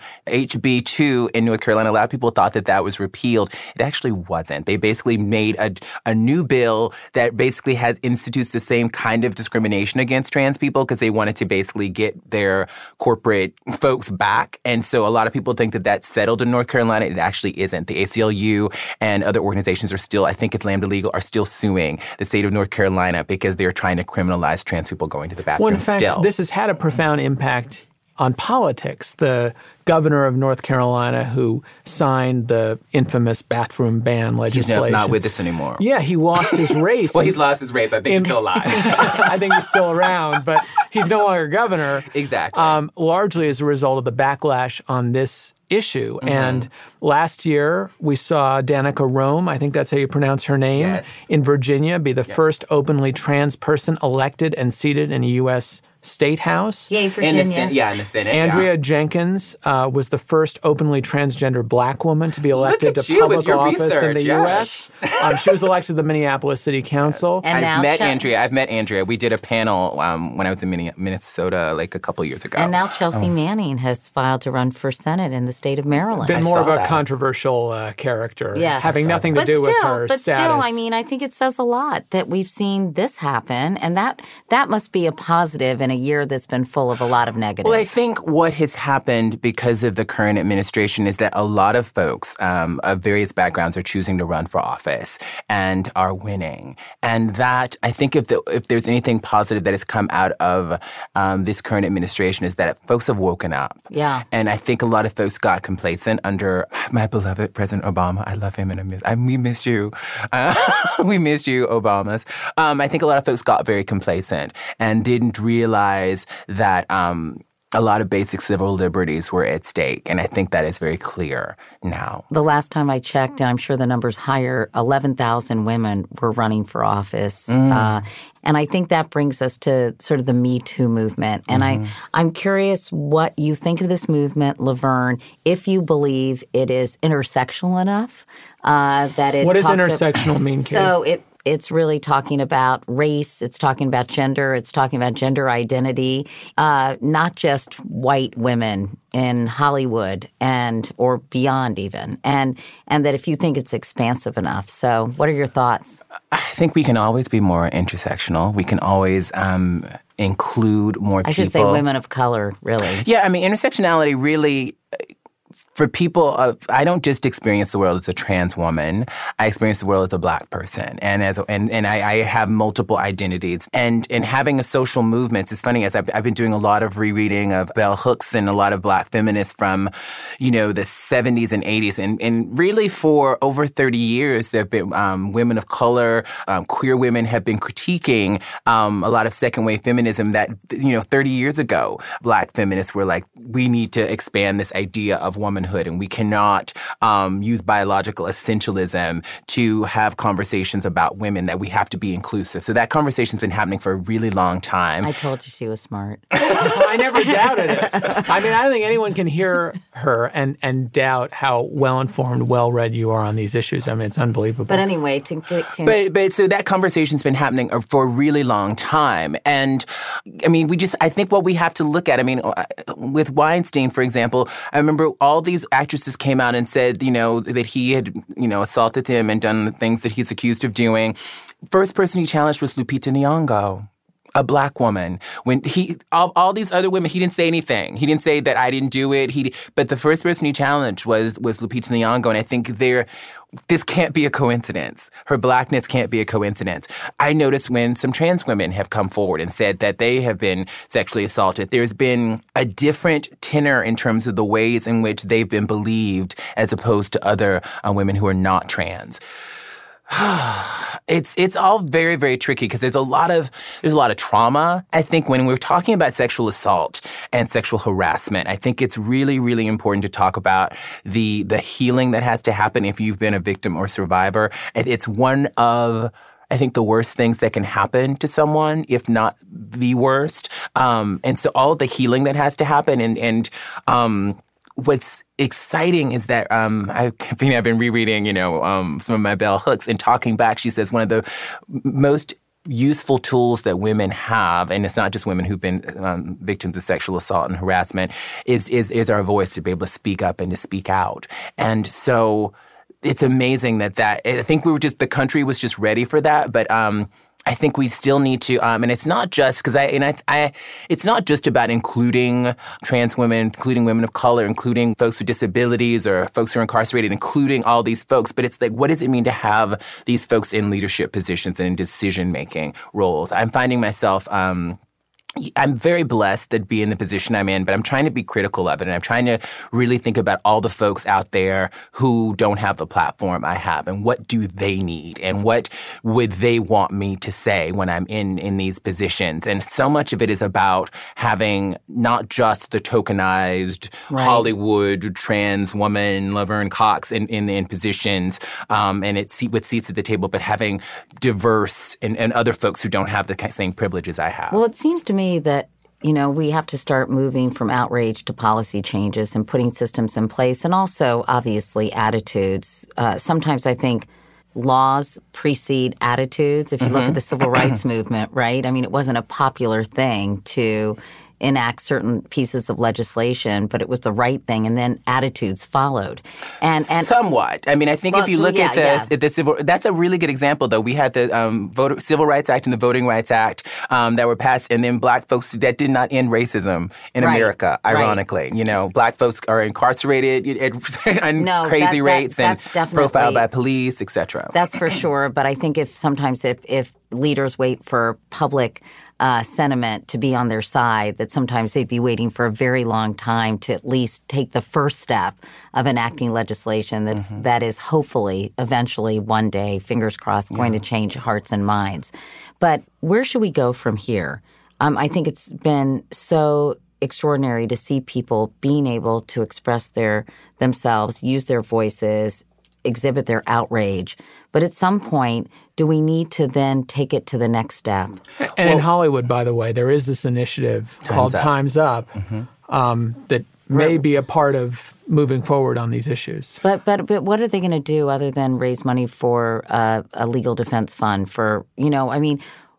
HB 2 in North Carolina, a lot of people thought that was repealed. It actually wasn't. They basically made a new bill that basically institutes the same kind of discrimination against trans people because they wanted to basically get their corporate folks back. And so a lot of people think that that's settled in North Carolina. It actually isn't. The ACLU and other organizations are still, I think it's Lambda Legal, are still suing the state of North Carolina because they're trying to criminalize trans people going to the bathroom. Well, in fact, this has had a profound impact on politics. The governor of North Carolina who signed the infamous bathroom ban legislation. He's not with us anymore. Yeah, he lost his race. Well, he's lost his race. I think he's still alive. I think he's still around, but he's no longer governor. Exactly. Largely as a result of the backlash on this issue. Mm-hmm. And last year, we saw Danica Roem, I think that's how you pronounce her name, in Virginia be the first openly trans person elected and seated in a U.S. State House. Yay, Virginia. In the Senate. Andrea Jenkins was the first openly transgender black woman to be elected to you with public your office research, in the yes. U.S. She was elected to the Minneapolis City Council. And I've met Andrea. We did a panel when I was in Minnesota like a couple years ago. And now Chelsea Manning has filed to run for Senate in the state of Maryland. Been more of a controversial character, having nothing to do with her status. But still, I mean, I think it says a lot that we've seen this happen, and that must be a positive in a year that's been full of a lot of negatives. Well, I think what has happened because of the current administration is that a lot of folks of various backgrounds are choosing to run for office and are winning. And that, I think if there's anything positive that has come out of this current administration is that folks have woken up. Yeah. And I think a lot of folks got complacent under my beloved President Obama. I love him and we miss you. We miss you, Obamas. I think a lot of folks got very complacent and didn't realize that a lot of basic civil liberties were at stake. And I think that is very clear now. The last time I checked, and I'm sure the number's higher, 11,000 women were running for office. And I think that brings us to sort of the Me Too movement. And I'm curious what you think of this movement, Laverne, if you believe it is intersectional enough that it What does intersectional mean, Kate? So it's really talking about race. It's talking about gender. It's talking about gender identity, not just white women in Hollywood or beyond even, and that if you think it's expansive enough. So what are your thoughts? I think we can always be more intersectional. We can always include more people. I should say women of color, really. Yeah, I mean, intersectionality really... For people, I don't just experience the world as a trans woman. I experience the world as a black person, and I have multiple identities. And having a social movement, it's funny, as I've been doing a lot of rereading of bell hooks and a lot of black feminists from, the 70s and 80s, and really for over 30 years, there have been women of color, queer women have been critiquing a lot of second wave feminism that 30 years ago, black feminists were like, we need to expand this idea of womanhood, and we cannot use biological essentialism to have conversations about women, that we have to be inclusive. So that conversation's been happening for a really long time. I told you she was smart. I never doubted it. I mean, I don't think anyone can hear her and doubt how well-informed, well-read you are on these issues. I mean, it's unbelievable. But anyway, But so that conversation's been happening for a really long time. And, I mean, I think what we have to look at, I mean, with Weinstein, for example, I remember all these actresses came out and said, that he had, assaulted them and done the things that he's accused of doing. First person he challenged was Lupita Nyong'o, a black woman. When all these other women, he didn't say anything. He didn't say that I didn't do it. But the first person he challenged was Lupita Nyong'o, and I think this can't be a coincidence. Her blackness can't be a coincidence. I noticed when some trans women have come forward and said that they have been sexually assaulted, there's been a different tenor in terms of the ways in which they've been believed as opposed to other women who are not trans. It's all very, very tricky because there's a lot of trauma. I think when we're talking about sexual assault and sexual harassment, I think it's really, really important to talk about the healing that has to happen if you've been a victim or survivor. It's one of, I think, the worst things that can happen to someone, if not the worst. And so all of the healing that has to happen and what's exciting is that I've been rereading, some of my bell hooks, and talking back, she says one of the most useful tools that women have, and it's not just women who've been victims of sexual assault and harassment, is our voice, to be able to speak up and to speak out. And so it's amazing that I think the country was just ready for that, but I think we still need to, and it's not just it's not just about including trans women, including women of color, including folks with disabilities or folks who are incarcerated, including all these folks. But it's like, what does it mean to have these folks in leadership positions and in decision-making roles? I'm finding myself, I'm very blessed to be in the position I'm in, but I'm trying to be critical of it. And I'm trying to really think about all the folks out there who don't have the platform I have, and what do they need, and what would they want me to say when I'm in these positions. And so much of it is about having not just the tokenized Hollywood trans woman, Laverne Cox, in positions and with seats at the table, but having diverse and other folks who don't have the same privileges I have. Well, it seems to me that we have to start moving from outrage to policy changes and putting systems in place, and also, obviously, attitudes. Sometimes I think laws precede attitudes. If you look at the civil rights movement, right? I mean, it wasn't a popular thing to enact certain pieces of legislation, but it was the right thing, and then attitudes followed. And somewhat. I mean, I think if you look at the civil, that's a really good example, though. We had the Civil Rights Act and the Voting Rights Act that were passed, and then black folks, that did not end racism in America, ironically. Black folks are incarcerated at crazy rates and profiled by police, etc. That's for sure. But I think if leaders wait for public sentiment to be on their side, that sometimes they'd be waiting for a very long time to at least take the first step of enacting legislation that is hopefully eventually one day, fingers crossed, going to change hearts and minds. But where should we go from here? I think it's been so extraordinary to see people being able to express themselves, use their voices, exhibit their outrage. But at some point, do we need to then take it to the next step? And in Hollywood, by the way, there is this initiative called Time's Up that may be a part of moving forward on these issues. But what are they going to do other than raise money for a legal defense fund for, and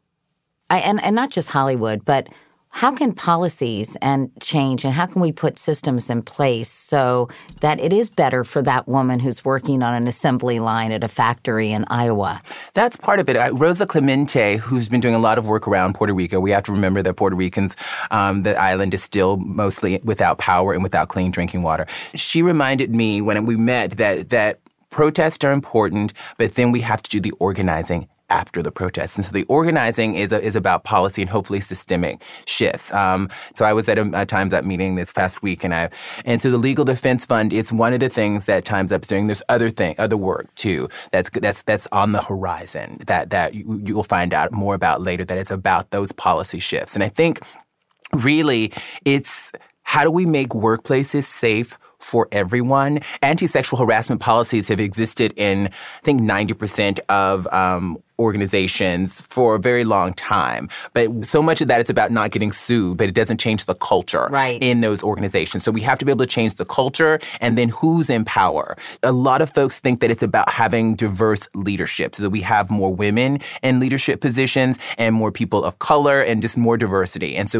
not just Hollywood, but how can policies change, and how can we put systems in place so that it is better for that woman who's working on an assembly line at a factory in Iowa? That's part of it. Rosa Clemente, who's been doing a lot of work around Puerto Rico, we have to remember that Puerto Ricans, the island is still mostly without power and without clean drinking water. She reminded me when we met that protests are important, but then we have to do the organizing after the protests. And so the organizing is about policy and hopefully systemic shifts. So I was at a Time's Up meeting this past week, and so the Legal Defense Fund is one of the things that Time's Up is doing. There's other work too that's on the horizon that you'll find out more about later, that it's about those policy shifts. And I think really it's how do we make workplaces safe for everyone? Anti-sexual harassment policies have existed in, I think, 90% of organizations for a very long time. But so much of that is about not getting sued, but it doesn't change the culture in those organizations. So we have to be able to change the culture, and then who's in power. A lot of folks think that it's about having diverse leadership, so that we have more women in leadership positions and more people of color and just more diversity. And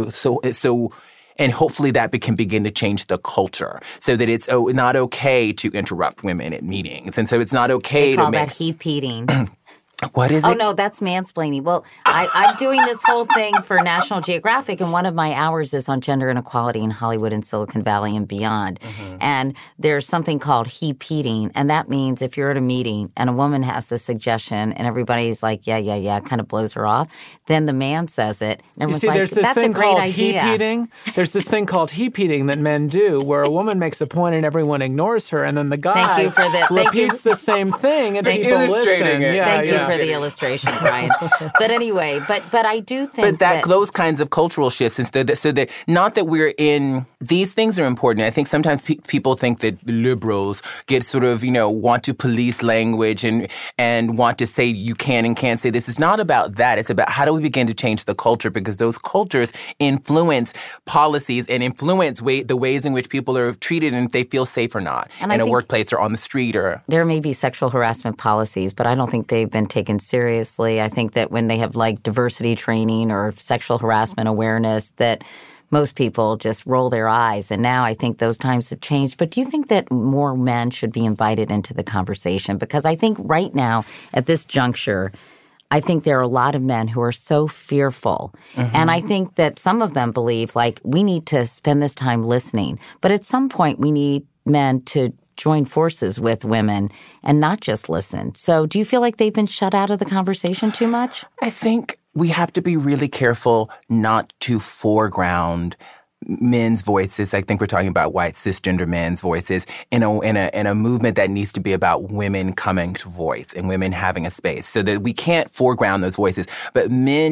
and hopefully that can begin to change the culture so that it's not okay to interrupt women at meetings. And so it's not okay to make... They call that heap-eating. What is it? Oh, no, that's mansplaining. Well, I'm doing this whole thing for National Geographic, and one of my hours is on gender inequality in Hollywood and Silicon Valley and beyond. And there's something called heap-eating, and that means if you're at a meeting and a woman has a suggestion and everybody's like, yeah, kind of blows her off, then the man says it, and everyone's like, that's a great idea. Heap-eating. There's this thing called heap-eating that men do, where a woman makes a point and everyone ignores her, and then the guy repeats the same thing, and people listen. Thank you for the illustration, Brian. But anyway, but I do think that those kinds of cultural shifts, so that not that we're in, these things are important. I think sometimes people think that liberals get sort of, want to police language and want to say you can and can't say this. It's not about that. It's about how do we begin to change the culture, because those cultures influence policies and influence the ways in which people are treated and if they feel safe or not in a workplace or on the street. Or there may be sexual harassment policies, but I don't think they've been taken seriously. I think that when they have diversity training or sexual harassment awareness, that most people just roll their eyes. And now I think those times have changed. But do you think that more men should be invited into the conversation? Because I think right now at this juncture, I think there are a lot of men who are so fearful. And I think that some of them believe we need to spend this time listening. But at some point we need men to join forces with women and not just listen. So do you feel like they've been shut out of the conversation too much? I think we have to be really careful not to foreground men's voices. I think we're talking about white cisgender men's voices in a movement that needs to be about women coming to voice and women having a space, so that we can't foreground those voices. But men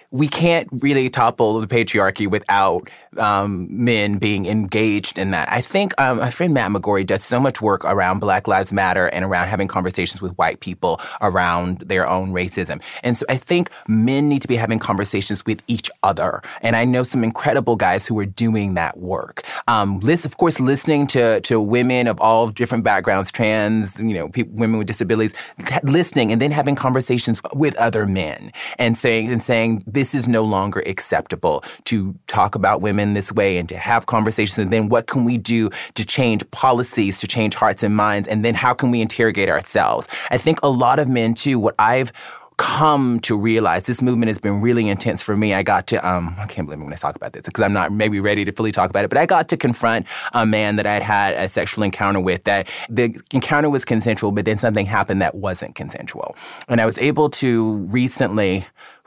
we can't really topple the patriarchy without men being engaged in that. I think my friend Matt McGorry does so much work around Black Lives Matter and around having conversations with white people around their own racism. And so I think men need to be having conversations with each other. And I know some incredible guys who are doing that work. Of course, listening to women of all different backgrounds, trans, women with disabilities, listening and then having conversations with other men and saying this is no longer acceptable to talk about women this way and to have conversations. And then what can we do to change policies, to change hearts and minds? And then how can we interrogate ourselves? I think a lot of men, too, what I've come to realize, this movement has been really intense for me. I got to, I can't believe I'm going to talk about this because I'm not maybe ready to fully talk about it, but I got to confront a man that I'd had a sexual encounter with, that the encounter was consensual, but then something happened that wasn't consensual. And I was able to recently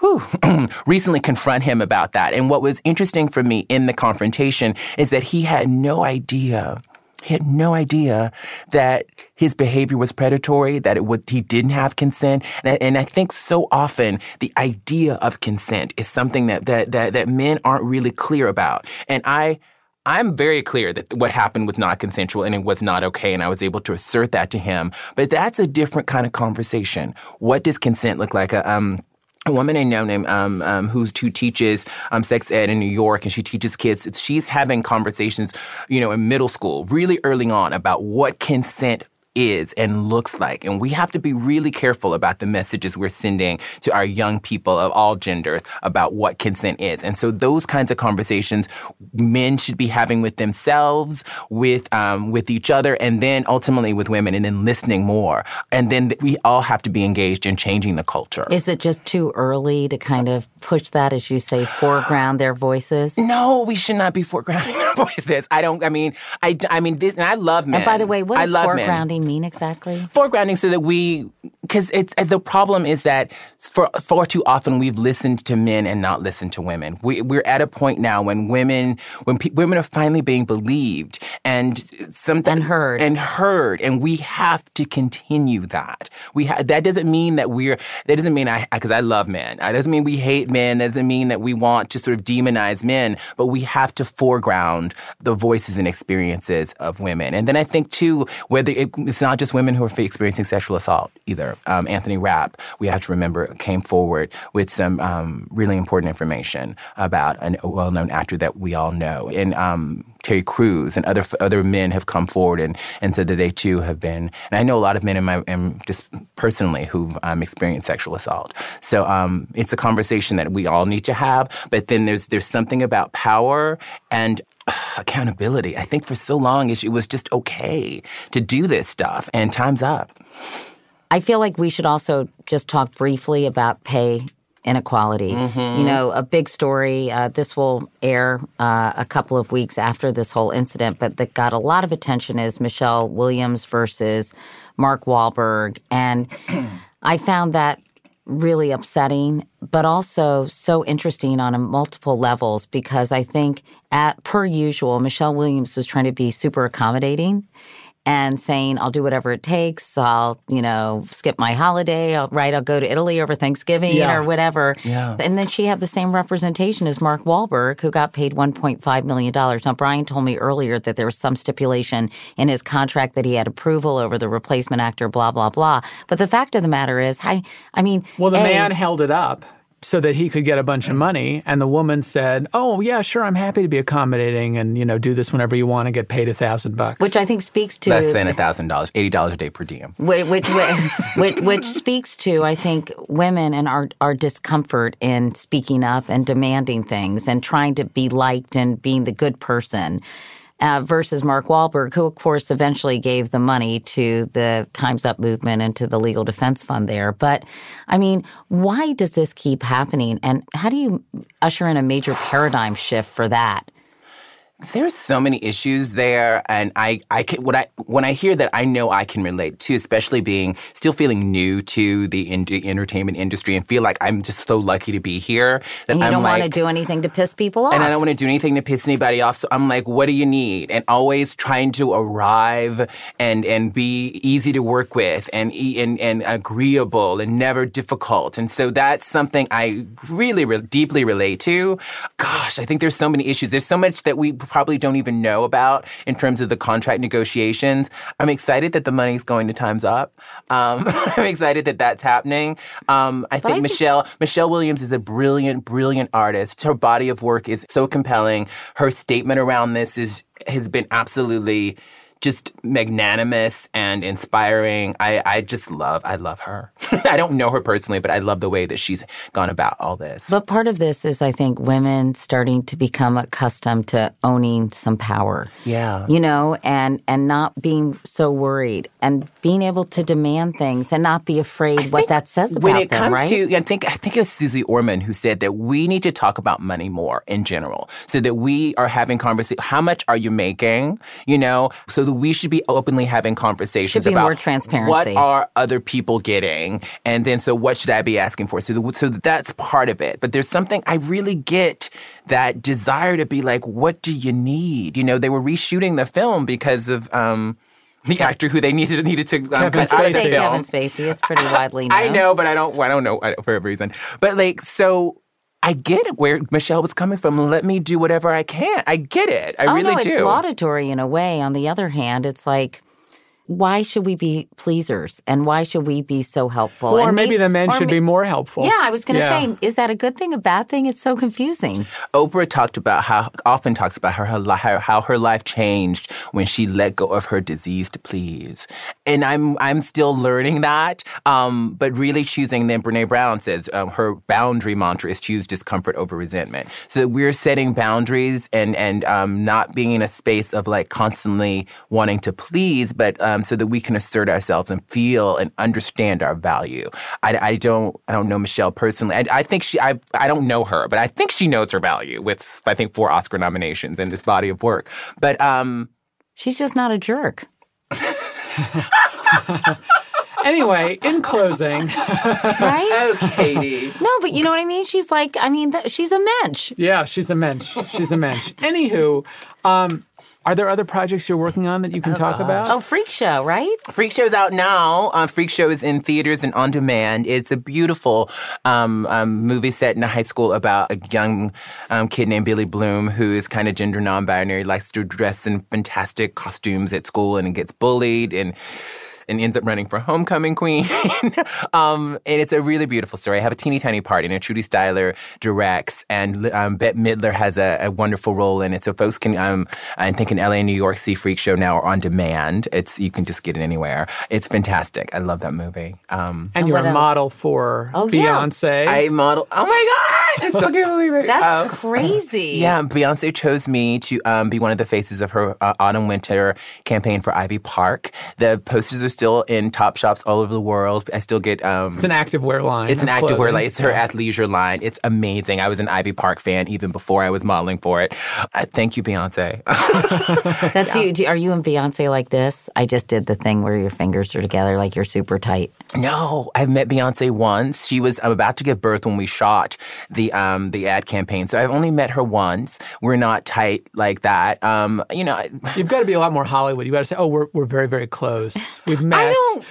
confront him about that. And what was interesting for me in the confrontation is that he had no idea. He had no idea that his behavior was predatory, that he didn't have consent. And I think so often the idea of consent is something that men aren't really clear about. And I'm very clear that what happened was not consensual and it was not okay, and I was able to assert that to him. But that's a different kind of conversation. What does consent look like? A woman I know named who teaches sex ed in New York, and she teaches kids. She's having conversations, in middle school, really early on, about what consent is and looks like. And we have to be really careful about the messages we're sending to our young people of all genders about what consent is. And so those kinds of conversations men should be having with themselves, with each other, and then ultimately with women, and then listening more. And then we all have to be engaged in changing the culture. Is it just too early to kind of push that, as you say, foreground their voices? No, we should not be foregrounding their voices. I mean this, and I love men. And by the way, what does foregrounding mean exactly? Foregrounding so that because the problem is that for far too often we've listened to men and not listened to women. We're at a point now when women are finally being believed and heard, and we have to continue that. That doesn't mean because I love men. That doesn't mean we hate men. That doesn't mean that we want to sort of demonize men. But we have to foreground the voices and experiences of women. And then I think too, whether it's not just women who are experiencing sexual assault either. Anthony Rapp, we have to remember, came forward with some really important information about a well-known actor that we all know. And Terry Crews and other men have come forward and said that they too have been. And I know a lot of men just personally who've experienced sexual assault. So it's a conversation that we all need to have. But then there's something about power and accountability. I think for so long it was just okay to do this stuff, and time's up. I feel like we should also just talk briefly about pay inequality. Mm-hmm. A big story, this will air a couple of weeks after this whole incident, but that got a lot of attention is Michelle Williams versus Mark Wahlberg. And I found that really upsetting, but also so interesting on multiple levels, because I think per usual, Michelle Williams was trying to be super accommodating and saying, I'll do whatever it takes. I'll, skip my holiday. I'll go to Italy over Thanksgiving or whatever. Yeah. And then she had the same representation as Mark Wahlberg, who got paid $1.5 million. Now, Brian told me earlier that there was some stipulation in his contract that he had approval over the replacement actor, blah, blah, blah. But the fact of the matter is, Well, the man held it up so that he could get a bunch of money. And the woman said, oh, yeah, sure, I'm happy to be accommodating and, do this whenever you want and get paid $1,000. Which I think speaks to... Less than $1,000, $80 a day per diem. Which speaks to, I think, women and our discomfort in speaking up and demanding things and trying to be liked and being the good person. Versus Mark Wahlberg, who, of course, eventually gave the money to the Time's Up movement and to the Legal Defense Fund there. But, why does this keep happening? And how do you usher in a major paradigm shift for that? There's so many issues there, and when I hear that, I know I can relate too, especially still feeling new to the entertainment industry and feel like I'm just so lucky to be here. And you don't want to do anything to piss people off. And I don't want to do anything to piss anybody off. So I'm like, what do you need? And always trying to arrive and be easy to work with and agreeable and never difficult. And so that's something I really deeply relate to. Gosh, I think there's so many issues. There's so much that we probably don't even know about in terms of the contract negotiations. I'm excited that the money's going to Time's Up. I'm excited that that's happening. I think Michelle Williams is a brilliant, brilliant artist. Her body of work is so compelling. Her statement around this has been absolutely just magnanimous and inspiring. I love her. I don't know her personally, but I love the way that she's gone about all this. But part of this is, I think, women starting to become accustomed to owning some power. Yeah. And not being so worried and being able to demand things and not be afraid what that says about them, right? When it comes to, I think it was Susie Orman who said that we need to talk about money more in general so that we are having conversations. How much are you making? So that we should be openly having conversations about more transparency. What are other people getting? And then, so what should I be asking for? So that's part of it. But there's something I really get, that desire to be like, what do you need? They were reshooting the film because of the actor who they needed to Kevin Spacey. It's pretty widely known. I know, but I don't know for every reason. But so I get it where Michelle was coming from. Let me do whatever I can. I get it. I really do. It's laudatory in a way. On the other hand, it's like, why should we be pleasers? And why should we be so helpful? Or maybe the men should be more helpful. Yeah, I was going to say, is that a good thing, a bad thing? It's so confusing. Oprah often talks about how her life changed when she let go of her disease to please. And I'm still learning that. But really choosing, then Brene Brown says her boundary mantra is choose discomfort over resentment. So that we're setting boundaries and not being in a space of like constantly wanting to please, but so that we can assert ourselves and feel and understand our value. I don't know Michelle personally. I think I don't know her, but I think she knows her value with, I think, 4 Oscar nominations in this body of work. But she's just not a jerk. Anyway, in closing. Right? Oh, Katie. No, but you know what I mean? She's like, she's a mensch. Yeah, she's a mensch. Anywho, are there other projects you're working on that you can talk about? Oh, Freak Show, right? Freak Show's out now. Freak Show is in theaters and on demand. It's a beautiful movie set in a high school about a young kid named Billy Bloom who is kind of gender non-binary, likes to dress in fantastic costumes at school and gets bullied and ends up running for homecoming queen. And it's a really beautiful story. I have a teeny tiny part in it. Trudy Styler directs, and Bette Midler has a wonderful role in it. So folks can, I think in LA and New York, see Freak Show now or on demand. You can just get it anywhere. It's fantastic. I love that movie. And you're a model for Beyonce. I model. Oh my God! I still can't believe it. That's crazy. Yeah, Beyonce chose me to be one of the faces of her autumn-winter campaign for Ivy Park. The posters are still in top shops all over the world. I still get... it's an activewear line. It's an activewear line. It's her athleisure line. It's amazing. I was an Ivy Park fan even before I was modeling for it. Thank you, Beyonce. That's you. Are you and Beyonce like this? I just did the thing where your fingers are together like you're super tight. No, I've met Beyonce once. She was about to give birth when we shot the ad campaign. So I've only met her once. We're not tight like that. You've got to be a lot more Hollywood. You got to say, we're very, very close. We've met.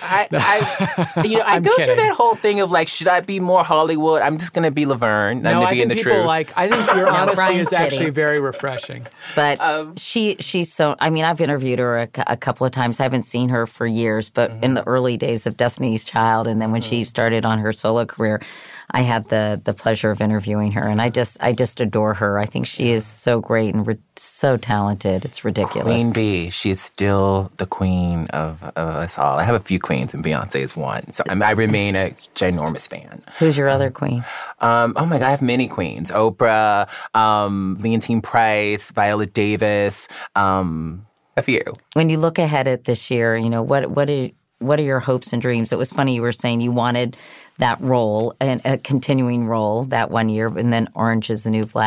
I go through that whole thing of like, should I be more Hollywood? I'm just going to be Laverne. No, I think people like, I think your honesty is kidding. actually very refreshing. But she's so, I've interviewed her a couple of times. I haven't seen her for years, but in the early days of Destiny's Child, and then when she started on her solo career, I had the pleasure of interviewing her, and I just adore her. I think she is so great and so talented. It's ridiculous. Queen Bee, she is still the queen of us all. I have a few queens, and Beyonce is one. So I remain a ginormous fan. Who's your other queen? Oh my God, I have many queens. Oprah, Leontine Price, Viola Davis, a few. When you look ahead at this year, what are your hopes and dreams? It was funny you were saying you wanted that role, and a continuing role that one year, and then Orange is the New Black.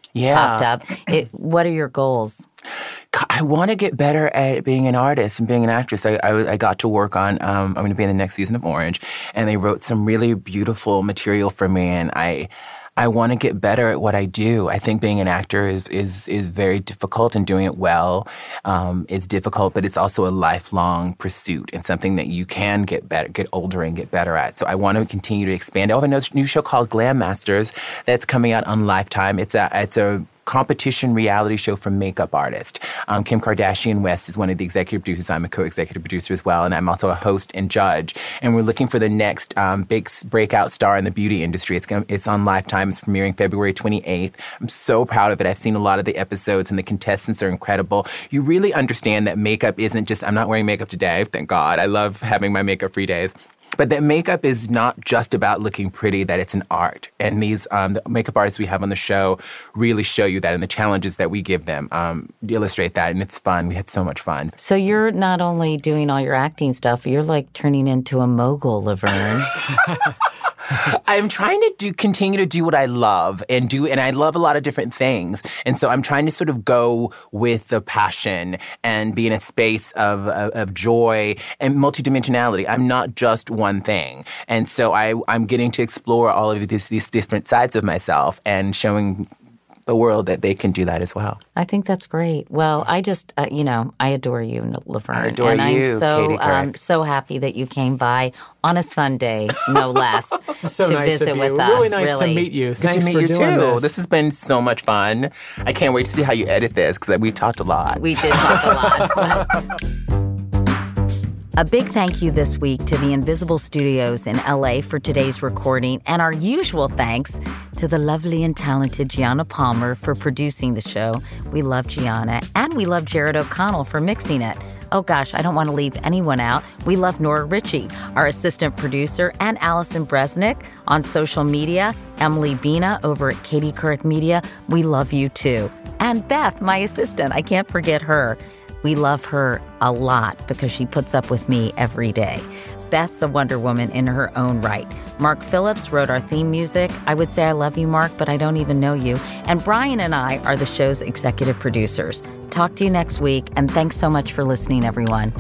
popped up. What are your goals? I want to get better at being an artist and being an actress. I got to work on, I'm going to be in the next season of Orange, and they wrote some really beautiful material for me, and I want to get better at what I do. I think being an actor is very difficult, and doing it well is difficult, but it's also a lifelong pursuit and something that you can get older and get better at. So I want to continue to expand. I have a new show called Glam Masters that's coming out on Lifetime. It's a competition reality show for makeup artists. Kim Kardashian West is one of the executive producers. I'm a co-executive producer as well, and I'm also a host and judge. And we're looking for the next big breakout star in the beauty industry. It's on Lifetime. It's premiering February 28th. I'm so proud of it. I've seen a lot of the episodes, and the contestants are incredible. You really understand that makeup isn't just, I'm not wearing makeup today, thank God. I love having my makeup-free days. But that makeup is not just about looking pretty, that it's an art. And these the makeup artists we have on the show really show you that, and the challenges that we give them illustrate that, and it's fun. We had so much fun. So you're not only doing all your acting stuff, you're like turning into a mogul, Laverne. I'm trying to continue to do what I love and I love a lot of different things. And so I'm trying to sort of go with the passion and be in a space of joy and multidimensionality. I'm not just one thing. And so I'm getting to explore all of these different sides of myself and showing the world that they can do that as well. I think that's great. Well, I just, I adore you, Laverne. I adore you, I'm so happy that you came by on a Sunday, no less, so to nice visit of you. with us. Really nice to meet you. Thanks Good to meet for you doing too. this. This has been so much fun. I can't wait to see how you edit this, because we've talked a lot. We did talk a lot. A big thank you this week to the Invisible Studios in LA for today's recording, and our usual thanks to the lovely and talented Gianna Palmer for producing the show. We love Gianna, and we love Jared O'Connell for mixing it. Oh gosh, I don't want to leave anyone out. We love Nora Ritchie, our assistant producer, and Allison Bresnick on social media. Emily Bina over at Katie Couric Media. We love you too. And Beth, my assistant, I can't forget her. We love her a lot because she puts up with me every day. Beth's a Wonder Woman in her own right. Mark Phillips wrote our theme music. I would say I love you, Mark, but I don't even know you. And Brian and I are the show's executive producers. Talk to you next week, and thanks so much for listening, everyone.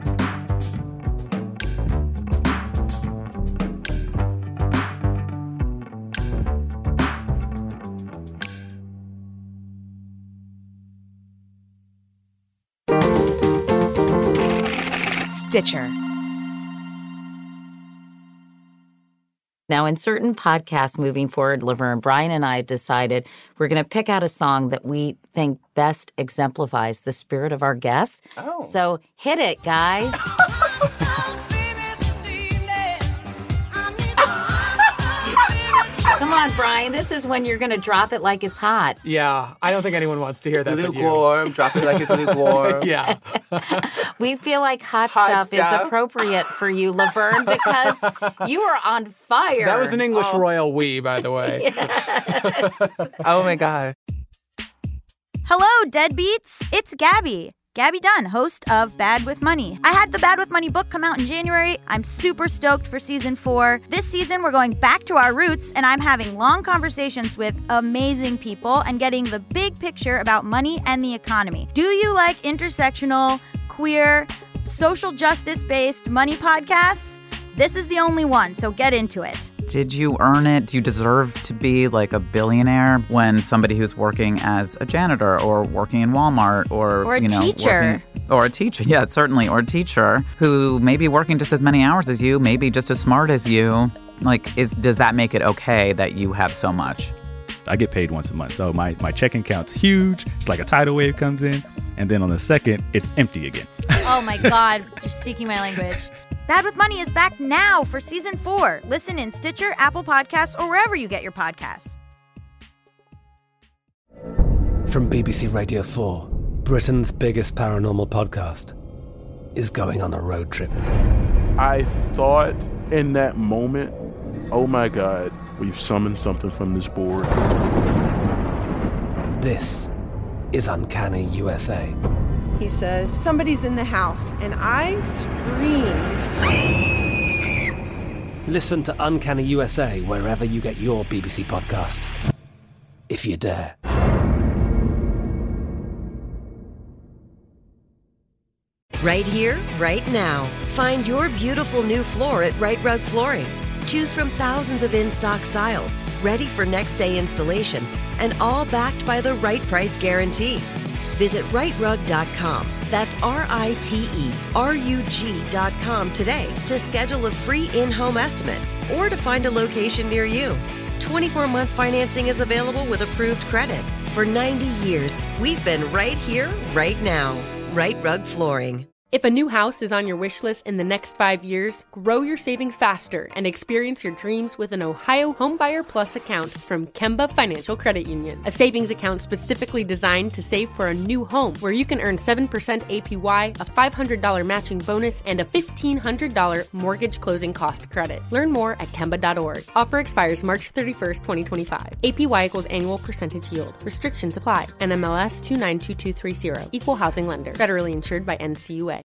Stitcher. Now, in certain podcasts moving forward, Laverne, Brian and I have decided we're going to pick out a song that we think best exemplifies the spirit of our guests. Oh. So hit it, guys. Come on, Brian. This is when you're going to drop it like it's hot. Yeah, I don't think anyone wants to hear that. Lukewarm. Drop it like it's lukewarm. Yeah. We feel like hot stuff is appropriate for you, Laverne, because you are on fire. That was an English royal we, by the way. Yes. Oh, my God. Hello, Deadbeats. It's Gabby. Gabby Dunn, host of Bad with Money. I had the Bad with Money book come out in January. I'm super stoked for season 4. This season, we're going back to our roots, and I'm having long conversations with amazing people and getting the big picture about money and the economy. Do you like intersectional, queer, social justice-based money podcasts? This is the only one, so get into it. Did you earn it? Do you deserve to be like a billionaire when somebody who's working as a janitor or working in Walmart or a teacher? Or a teacher, yeah, certainly. Or a teacher who may be working just as many hours as you, maybe just as smart as you. Like, does that make it okay that you have so much? I get paid once a month, so my checking account's huge. It's like a tidal wave comes in, and then on the second, it's empty again. Oh my God, you're speaking my language. Bad with Money is back now for season 4. Listen in Stitcher, Apple Podcasts, or wherever you get your podcasts. From BBC Radio 4, Britain's biggest paranormal podcast is going on a road trip. I thought in that moment, oh my God, we've summoned something from this board. This is Uncanny USA. He says, somebody's in the house, and I screamed. Listen to Uncanny USA wherever you get your BBC podcasts, if you dare. Right here, right now. Find your beautiful new floor at Right Rug Flooring. Choose from thousands of in-stock styles, ready for next day installation, and all backed by the right price guarantee. Visit rightrug.com. That's RITERUG.com today to schedule a free in-home estimate or to find a location near you. 24-month financing is available with approved credit. For 90 years, we've been right here, right now. Right Rug Flooring. If a new house is on your wish list in the next 5 years, grow your savings faster and experience your dreams with an Ohio Homebuyer Plus account from Kemba Financial Credit Union. A savings account specifically designed to save for a new home, where you can earn 7% APY, a $500 matching bonus, and a $1,500 mortgage closing cost credit. Learn more at Kemba.org. Offer expires March 31st, 2025. APY equals annual percentage yield. Restrictions apply. NMLS 292230. Equal housing lender. Federally insured by NCUA.